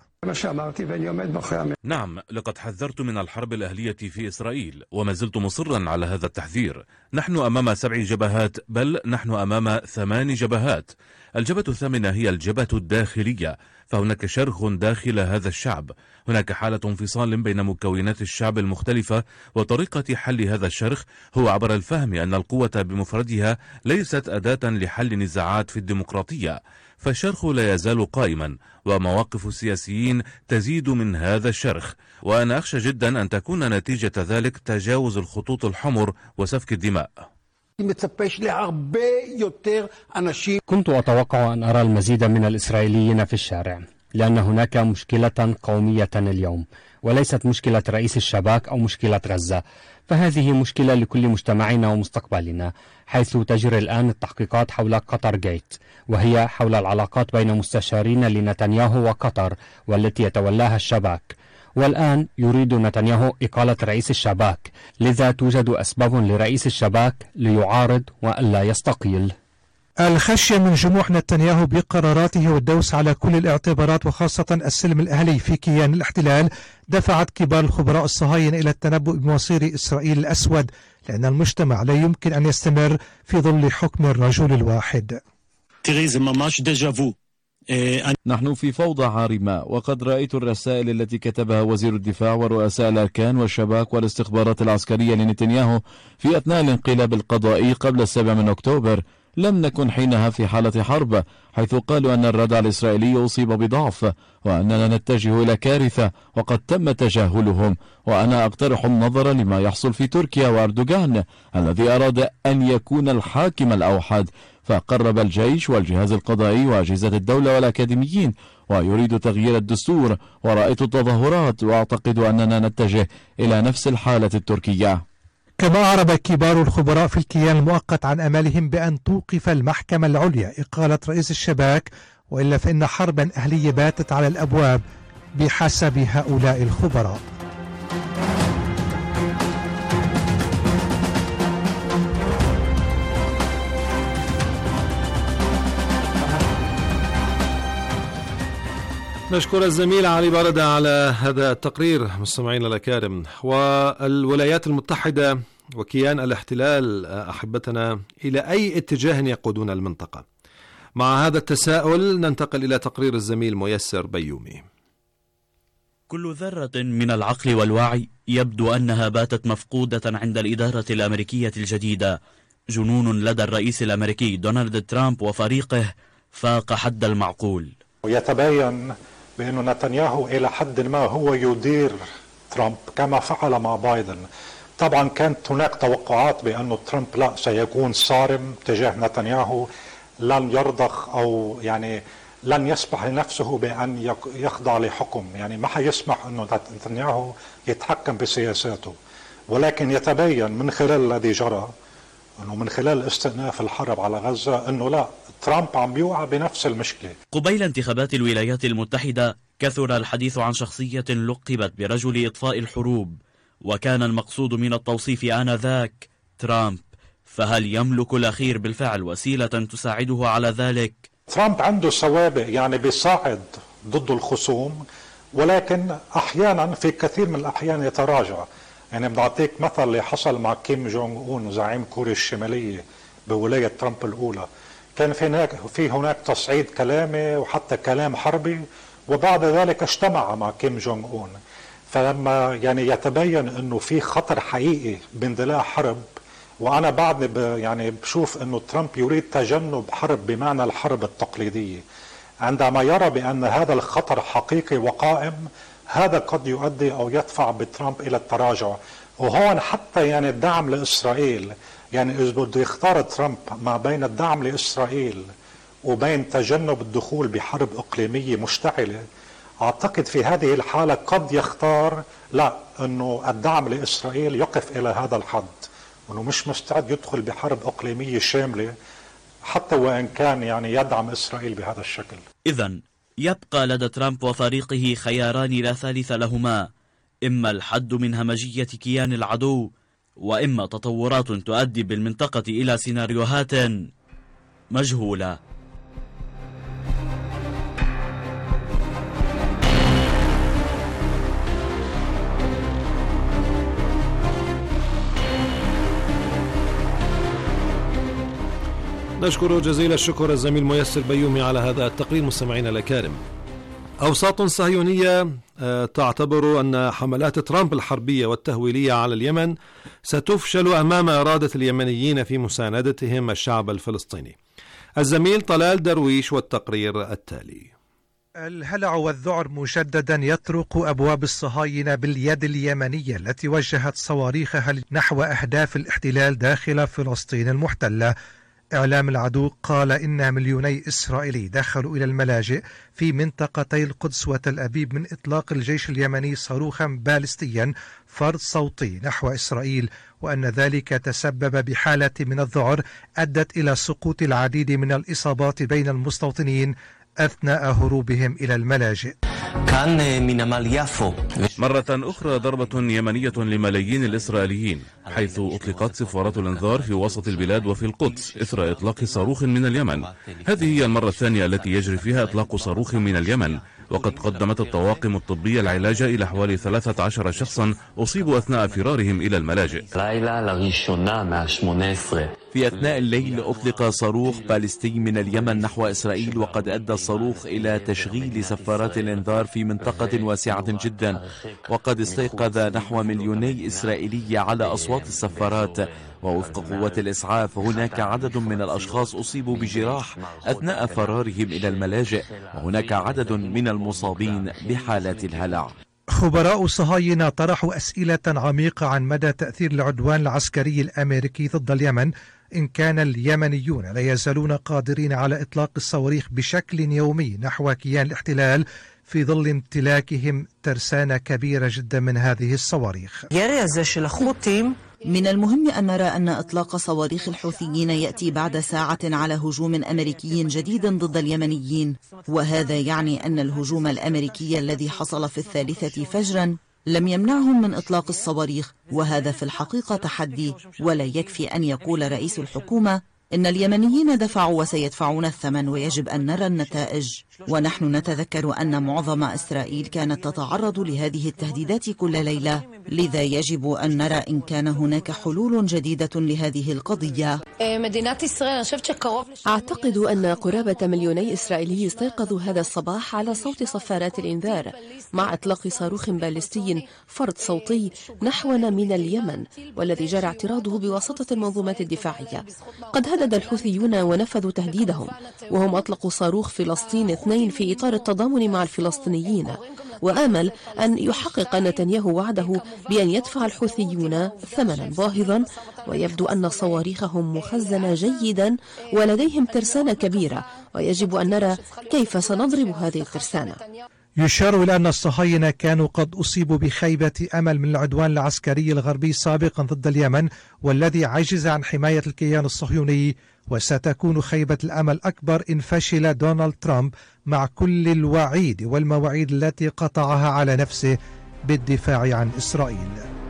نعم، لقد حذرت من الحرب الأهلية في إسرائيل وما زلت مصرا على هذا التحذير. نحن أمام 7 جبهات، بل نحن أمام 8 جبهات. الجبهة الثامنة هي الجبهة الداخلية، فهناك شرخ داخل هذا الشعب، هناك حالة انفصال بين مكونات الشعب المختلفة، وطريقة حل هذا الشرخ هو عبر الفهم أن القوة بمفردها ليست أداة لحل نزاعات في الديمقراطية، فالشرخ لا يزال قائما ومواقف السياسيين تزيد من هذا الشرخ، وأنا أخشى جدا أن تكون نتيجة ذلك تجاوز الخطوط الحمر وسفك الدماء. كنت أتوقع أن أرى المزيد من الإسرائيليين في الشارع، لأن هناك مشكلة قومية اليوم، وليست مشكلة رئيس الشباك أو مشكلة غزة، فهذه مشكلة لكل مجتمعنا ومستقبلنا، حيث تجري الآن التحقيقات حول قطر جيت، وهي حول العلاقات بين مستشارين لنتنياهو وقطر والتي يتولاها الشباك. والآن يريد نتنياهو إقالة رئيس الشباك، لذا توجد أسباب لرئيس الشباك ليعارض وألا يستقيل. الخشية من جموح نتنياهو بقراراته والدوس على كل الاعتبارات وخاصة السلم الأهلي في كيان الاحتلال دفعت كبار الخبراء الصهاينة إلى التنبؤ بمصير إسرائيل الأسود، لأن المجتمع لا يمكن أن يستمر في ظل حكم الرجل الواحد. نحن في فوضى عارمة، وقد رأيت الرسائل التي كتبها وزير الدفاع ورؤساء الأركان والشباك والاستخبارات العسكرية لنتنياهو في أثناء الانقلاب القضائي قبل 7 أكتوبر. لم نكن حينها في حالة حرب، حيث قالوا أن الردع الإسرائيلي أصيب بضعف وأننا نتجه إلى كارثة، وقد تم تجاهلهم. وأنا أقترح النظر لما يحصل في تركيا وأردوغان الذي أراد أن يكون الحاكم الأوحد، فقرب الجيش والجهاز القضائي وأجهزة الدولة والأكاديميين ويريد تغيير الدستور. ورأيت التظاهرات وأعتقد أننا نتجه إلى نفس الحالة التركية. كما أعرب كبار الخبراء في الكيان المؤقت عن أمالهم بأن توقف المحكمة العليا إقالة رئيس الشباك، وإلا فإن حربا أهلية باتت على الأبواب بحسب هؤلاء الخبراء. نشكر الزميل علي بردة على هذا التقرير. مستمعينا الأكارم، والولايات المتحدة وكيان الاحتلال أحبتنا إلى أي اتجاه يقودون المنطقة؟ مع هذا التساؤل ننتقل إلى تقرير الزميل ميسر بيومي. كل ذرة من العقل والوعي يبدو أنها باتت مفقودة عند الإدارة الأمريكية الجديدة. جنون لدى الرئيس الأمريكي دونالد ترامب وفريقه فاق حد المعقول. ويتبين بأن نتنياهو إلى حد ما هو يدير ترامب كما فعل مع بايدن. طبعا كانت هناك توقعات بأن ترامب لا سيكون صارم تجاه نتنياهو، لن يرضخ أو يعني لن يسمح لنفسه بأن يخضع لحكم، يعني ما حيسمح أنه نتنياهو يتحكم بسياساته. ولكن يتبين من خلال الذي جرى أنه من خلال استئناف الحرب على غزة أنه لا، ترامب عم يوقع بنفس المشكلة. قبيل انتخابات الولايات المتحدة كثر الحديث عن شخصية لقبت برجل إطفاء الحروب، وكان المقصود من التوصيف آنذاك ترامب. فهل يملك الأخير بالفعل وسيلة تساعده على ذلك؟ ترامب عنده سوابق، يعني بيصعد ضد الخصوم، ولكن أحيانا في كثير من الأحيان يتراجع. يعني بدي أعطيك مثل اللي حصل مع كيم جونغ أون زعيم كوريا الشمالية بولاية ترامب الأولى. كان في هناك تصعيد كلامي وحتى كلام حربي، وبعد ذلك اجتمع مع كيم جونغ أون. فلما يعني يتبين أنه في خطر حقيقي باندلاع حرب، وأنا بعدني يعني بشوف أنه ترامب يريد تجنب حرب بمعنى الحرب التقليدية، عندما يرى بأن هذا الخطر حقيقي وقائم، هذا قد يؤدي أو يدفع بترامب إلى التراجع. وهون حتى يعني الدعم لإسرائيل، يعني إذا بده يختار ترامب ما بين الدعم لإسرائيل وبين تجنب الدخول بحرب إقليمية مشتعلة، أعتقد في هذه الحالة قد يختار لا، أنه الدعم لإسرائيل يقف إلى هذا الحد، وأنه مش مستعد يدخل بحرب إقليمية شاملة حتى وإن كان يعني يدعم إسرائيل بهذا الشكل. إذن يبقى لدى ترامب وفريقه خياران لا ثالث لهما: إما الحد من همجية كيان العدو، وإما تطورات تؤدي بالمنطقة إلى سيناريوهات مجهولة. نشكر جزيل الشكر الزميل ميسر بيومي على هذا التقرير. مستمعينا الأكارم، أوساط صهيونية تعتبر أن حملات ترامب الحربية والتهويلية على اليمن ستفشل أمام إرادة اليمنيين في مساندتهم الشعب الفلسطيني. الزميل طلال درويش والتقرير التالي. الهلع والذعر مجددا يطرق أبواب الصهاينة باليد اليمنية التي وجهت صواريخها نحو أهداف الاحتلال داخل فلسطين المحتلة. إعلام العدو قال إن مليوني إسرائيلي دخلوا إلى الملاجئ في منطقتي القدس وتل أبيب من إطلاق الجيش اليمني صاروخا باليستيا فرد صوتي نحو إسرائيل، وأن ذلك تسبب بحالة من الذعر أدت إلى سقوط العديد من الإصابات بين المستوطنين أثناء هروبهم إلى الملاجئ. كان من نمل يافو. مرة أخرى ضربة يمنية لملايين الإسرائيليين، حيث أطلقت صفارات الإنذار في وسط البلاد وفي القدس إثر إطلاق صاروخ من اليمن. هذه هي المرة الثانية التي يجري فيها إطلاق صاروخ من اليمن، وقد قدمت الطواقم الطبية العلاج إلى حوالي 13 شخصا أصيبوا أثناء فرارهم إلى الملاجئ. في أثناء الليل أطلق صاروخ باليستي من اليمن نحو إسرائيل، وقد أدى الصاروخ إلى تشغيل سفارات الإنذار في منطقة واسعة جدا، وقد استيقظ نحو مليوني إسرائيلي على أصوات السفارات. ووفق قوات الإسعاف هناك عدد من الأشخاص أصيبوا بجراح أثناء فرارهم إلى الملاجئ، وهناك عدد من المصابين بحالات الهلع. خبراء الصهاينة طرحوا أسئلة عميقة عن مدى تأثير العدوان العسكري الأمريكي ضد اليمن إن كان اليمنيون لا يزالون قادرين على إطلاق الصواريخ بشكل يومي نحو كيان الاحتلال في ظل امتلاكهم ترسانة كبيرة جدا من هذه الصواريخ. من المهم أن نرى أن إطلاق صواريخ الحوثيين يأتي بعد ساعة على هجوم أمريكي جديد ضد اليمنيين، وهذا يعني أن الهجوم الأمريكي الذي حصل في 3 فجرا لم يمنعهم من إطلاق الصواريخ، وهذا في الحقيقة تحدي. ولا يكفي أن يقول رئيس الحكومة إن اليمنيين دفعوا وسيدفعون الثمن، ويجب أن نرى النتائج. ونحن نتذكر أن معظم إسرائيل كانت تتعرض لهذه التهديدات كل ليلة، لذا يجب أن نرى إن كان هناك حلول جديدة لهذه القضية. أعتقد أن قرابة مليوني إسرائيلي استيقظوا هذا الصباح على صوت صفارات الإنذار مع إطلاق صاروخ باليستي فرد صوتي نحونا من اليمن، والذي جرى اعتراضه بواسطة المنظومات الدفاعية. قد هدد الحوثيون ونفذوا تهديدهم، وهم أطلقوا صاروخ فلسطين 2 في إطار التضامن مع الفلسطينيين، وآمل أن يحقق نتنياهو وعده بأن يدفع الحوثيون ثمنا باهظا. ويبدو أن صواريخهم مخزنة جيدا ولديهم ترسانة كبيرة، ويجب أن نرى كيف سنضرب هذه الترسانة. يشار إلى أن الصهاينة كانوا قد أصيبوا بخيبة أمل من العدوان العسكري الغربي سابقا ضد اليمن، والذي عجز عن حماية الكيان الصهيوني، وستكون خيبة الأمل أكبر إن فشل دونالد ترامب مع كل الوعيد والمواعيد التي قطعها على نفسه بالدفاع عن إسرائيل.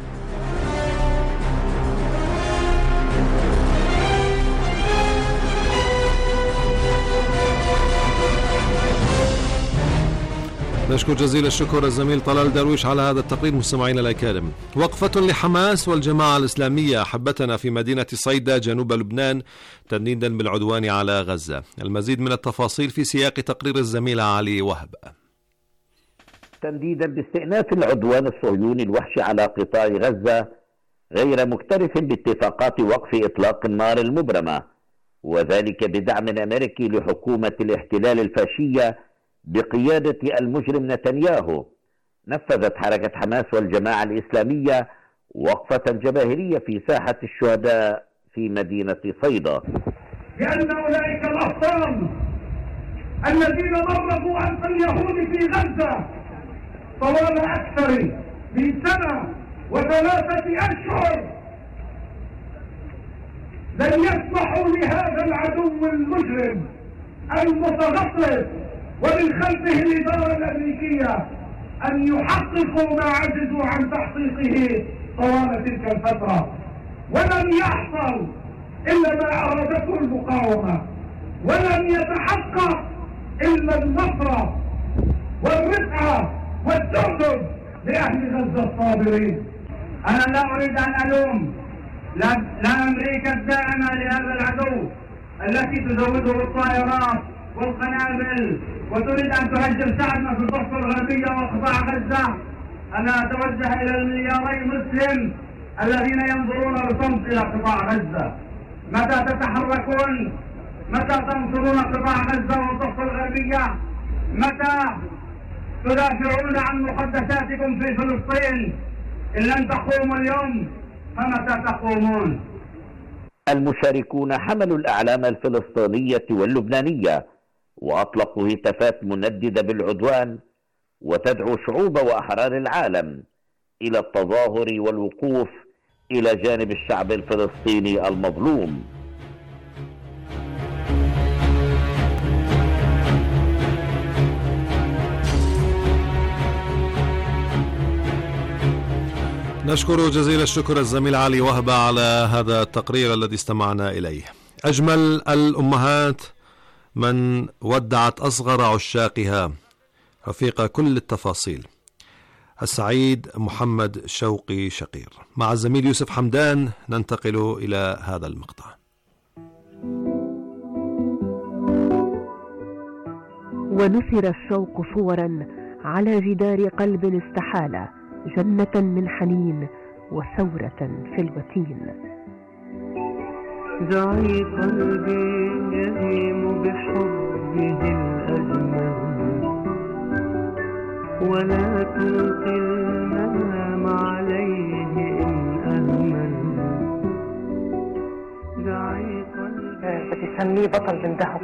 نشكر جزيل الشكر الزميل طلال درويش على هذا التقرير. مستمعينا الأكارم، وقفة لحماس والجماعة الإسلامية أحبتنا في مدينة صيدا جنوب لبنان تنديدا بالعدوان على غزة. المزيد من التفاصيل في سياق تقرير الزميل علي وهب. تنديدا باستئناف العدوان الصهيوني الوحشي على قطاع غزة غير مكترث باتفاقات وقف إطلاق النار المبرمة، وذلك بدعم أمريكي لحكومة الاحتلال الفاشية بقيادة المجرم نتنياهو، نفذت حركة حماس والجماعة الإسلامية وقفة جماهيرية في ساحة الشهداء في مدينة صيدا. لأن أولئك الأبطال الذين ضربوا عنف اليهود في غزة طوال أكثر من سنة و3 أشهر لن يسمحوا لهذا العدو المجرم المتغطرس ومن خلفه الإدارة الأمريكية أن يحققوا ما عجزوا عن تحقيقه طوال تلك الفترة. ولن يحصل إلا ما أرادته المقاومة، ولن يتحقق إلا النصر والرفعة والتأدب لأهل غزة الصابرين. أنا لا أريد أن ألوم لا أمريكا الداعمة لهذا العدو التي تزوده الطائرات والقنابل وتريد أن تهجر شعبنا في الضفة الغربية وقطاع غزة. أنا أتوجه إلى الملياري مسلم الذين ينظرون بصمت إلى قطاع غزة. متى تتحركون؟ متى تنصرون قطاع غزة والضفة الغربية؟ متى تدافعون عن مقدساتكم في فلسطين؟ إن لم تقوموا اليوم فمتى تقومون؟ المشاركون حملوا الأعلام الفلسطينية واللبنانية وأطلقوا هتافات منددة بالعدوان وتدعو شعوب وأحرار العالم إلى التظاهر والوقوف إلى جانب الشعب الفلسطيني المظلوم. نشكر جزيل الشكر الزميل علي وهبة على هذا التقرير الذي استمعنا إليه. أجمل الأمهات من ودعت أصغر عشاقها، رفيق كل التفاصيل. السعيد محمد شوقي شقير. مع الزميل يوسف حمدان ننتقل إلى هذا المقطع. ونثر الشوق صورا على جدار قلب استحال، جنة من حنين وثورة في الوتين. دعي قلبي يهيم بحبه الأجمل، ولا تلقي المنام عليه إن أهمل. دعي قلبي. بدي أسميه بطل من ذهب،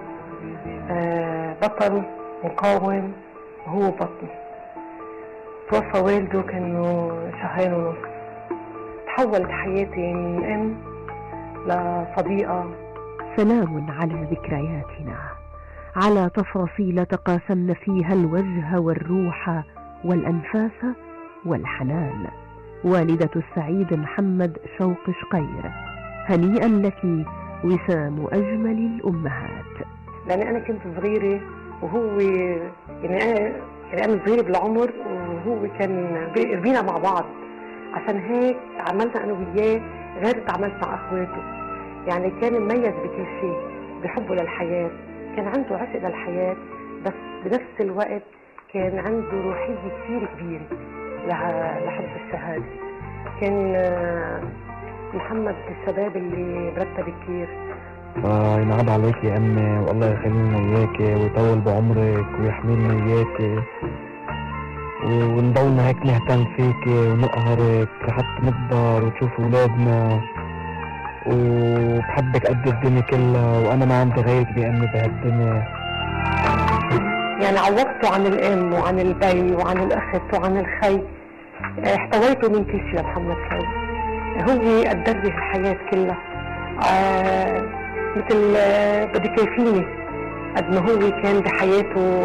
بطل مقاوم وهو بطل. توفى والده كانه 2.5 شهر. تحولت حياتي من أم لصديقة. سلام على ذكرياتنا، على تفاصيل تقاسمنا فيها الوجه والروح والأنفاس والحنان. والدة السعيد محمد شوق شقير، هنيئا لك وسام أجمل الأمهات. لأن أنا كنت صغيرة وهو يعني أنا صغيرة بالعمر وهو كان بينا مع بعض، عشان هيك عملنا أنا وياه غير تعاملت مع أخواته. يعني كان مميز بكل شيء، بحبه للحياة، كان عنده عشق للحياة، بس بنفس الوقت كان عنده روحية كثير كبيرة لحب الشهادة. كان محمد الشباب اللي مرتب كثير. ينعاد عليك يا أمي، والله يخلينا إياك ويطول بعمرك ويحملنا إياك، ونضلنا هيك نهتم فيك ونقهرك حتى نكبر وتشوف أولادنا وبحبك قد الدنيا كلها، وأنا ما عندي غيرك بأمني بهالدنيا. يعني عوضته عن الأم وعن البي وعن الأخت وعن الخي، احتويته من كل شيء محمد كاظم. هو قدر لي الحياة كلها، مثل بدي كيفيني قد ما هو كان بحياته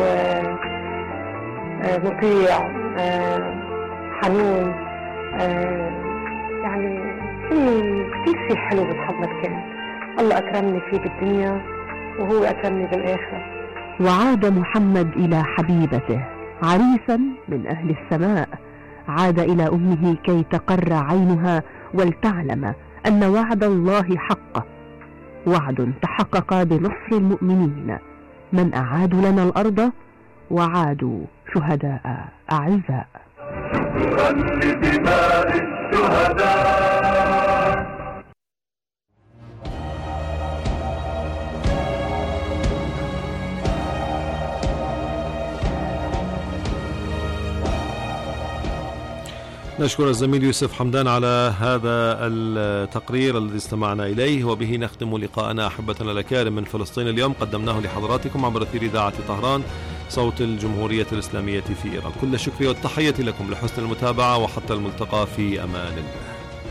مطيع، حنون، يعني كل شيء حلو بمحمد كان. الله أكرمني فيه بالدنيا وهو أكرمني بالآخرة. وعاد محمد إلى حبيبته عريسا من أهل السماء، عاد إلى أمه كي تقر عينها ولتعلم أن وعد الله حق، وعد تحقق بنصر المؤمنين من أعادوا لنا الأرض وعادوا شهداء أعزاء. شكرا لدماء الشهداء. نشكر الزميل يوسف حمدان على هذا التقرير الذي استمعنا إليه، وبه نختم لقاءنا أحبتنا الأكارم من فلسطين اليوم، قدمناه لحضراتكم عبر أثير إذاعة طهران صوت الجمهورية الإسلامية في إيران. كل الشكر والتحية لكم لحسن المتابعة، وحتى الملتقى في أمان الله.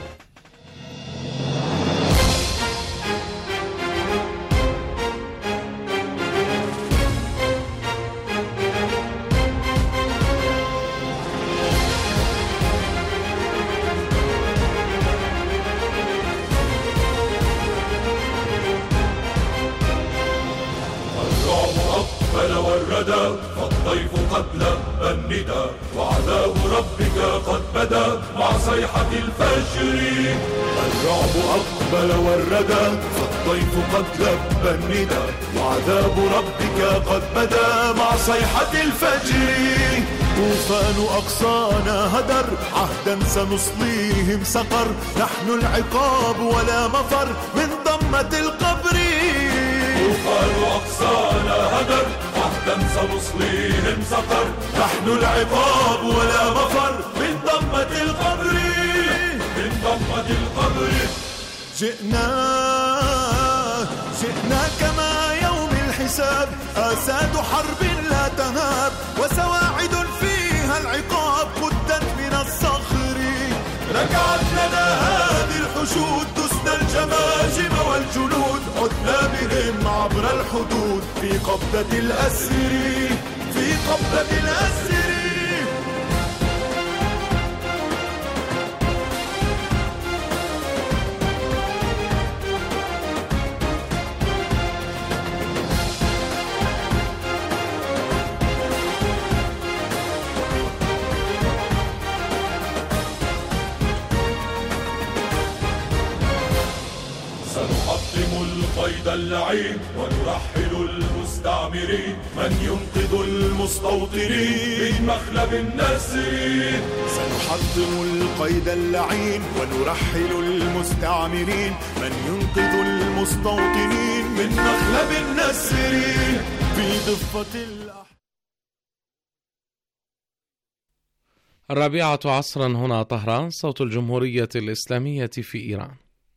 فالضيف قد لبى الندى، وعذاب ربك قد بدا مع صيحة الفجر. الرعب أقبل والردى، فالضيف قد لبى الندى، وعذاب ربك قد بدا مع صيحة الفجر. طوفان أقصانا هدر، عهدا سنصليهم سقر، نحن العقاب ولا مفر من ضمة القبر. طوفان أقصانا هدر، عهدا سنصليهم سقر، نحن العقاب ولا مفر من ضمة القبر. من ضمة القبر جئنا كما يوم الحساب، آساد حرب لا تهاب، وسواعد فيها العقاب قدت من الصخر. ركعت لنا هذه الحشود، دسنا الجماجم والجنود، عدنا بهم عبر الحدود في قبضة الأسر، في قبضة الأسر. القيد اللعين ونرحل المستعمرين، من ينقذ المستوطنين من مخلب النسر. سنحطم القيد اللعين ونرحل المستعمرين، من ينقذ المستوطنين من مخلب النسر. في ضفة 4 عصرا هنا طهران، صوت الجمهورية الإسلامية في إيران.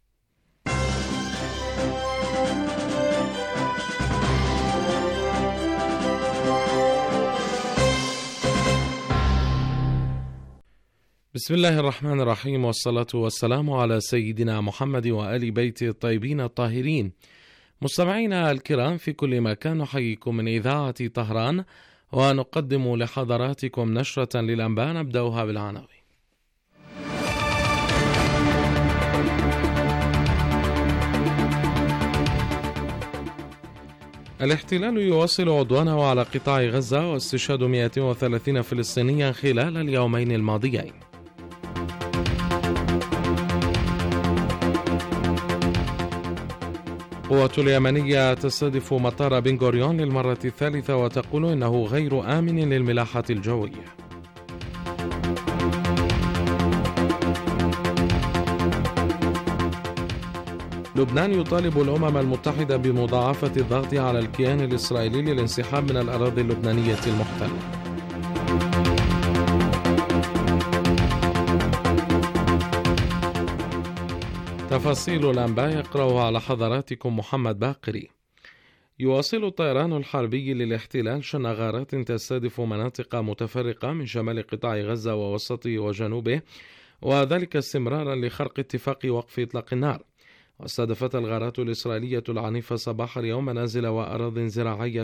بسم الله الرحمن الرحيم، والصلاة والسلام على سيدنا محمد وآل بيته الطيبين الطاهرين. مستمعينا الكرام في كل مكان، نحييكم من إذاعة طهران، ونقدم لحضراتكم نشرة للأنباء نبدأها بالعناوين. الاحتلال يواصل عدوانه على قطاع غزة، واستشهاد 130 فلسطينيا خلال اليومين الماضيين. القوات اليمنية تستهدف مطار بن غوريون للمرة الثالثة، وتقول إنه غير آمن للملاحة الجوية. لبنان يطالب الأمم المتحدة بمضاعفة الضغط على الكيان الإسرائيلي للانسحاب من الأراضي اللبنانية المحتلة. تفاصيل الأنباء يقرأها على حضراتكم محمد باقري. يواصل الطيران الحربي للاحتلال شن غارات تستهدف مناطق متفرقة من شمال قطاع غزة ووسطه وجنوبه، وذلك استمرارا لخرق اتفاق وقف إطلاق النار. واستهدفت الغارات الإسرائيلية العنيفة صباح اليوم منازل وأراضٍ زراعية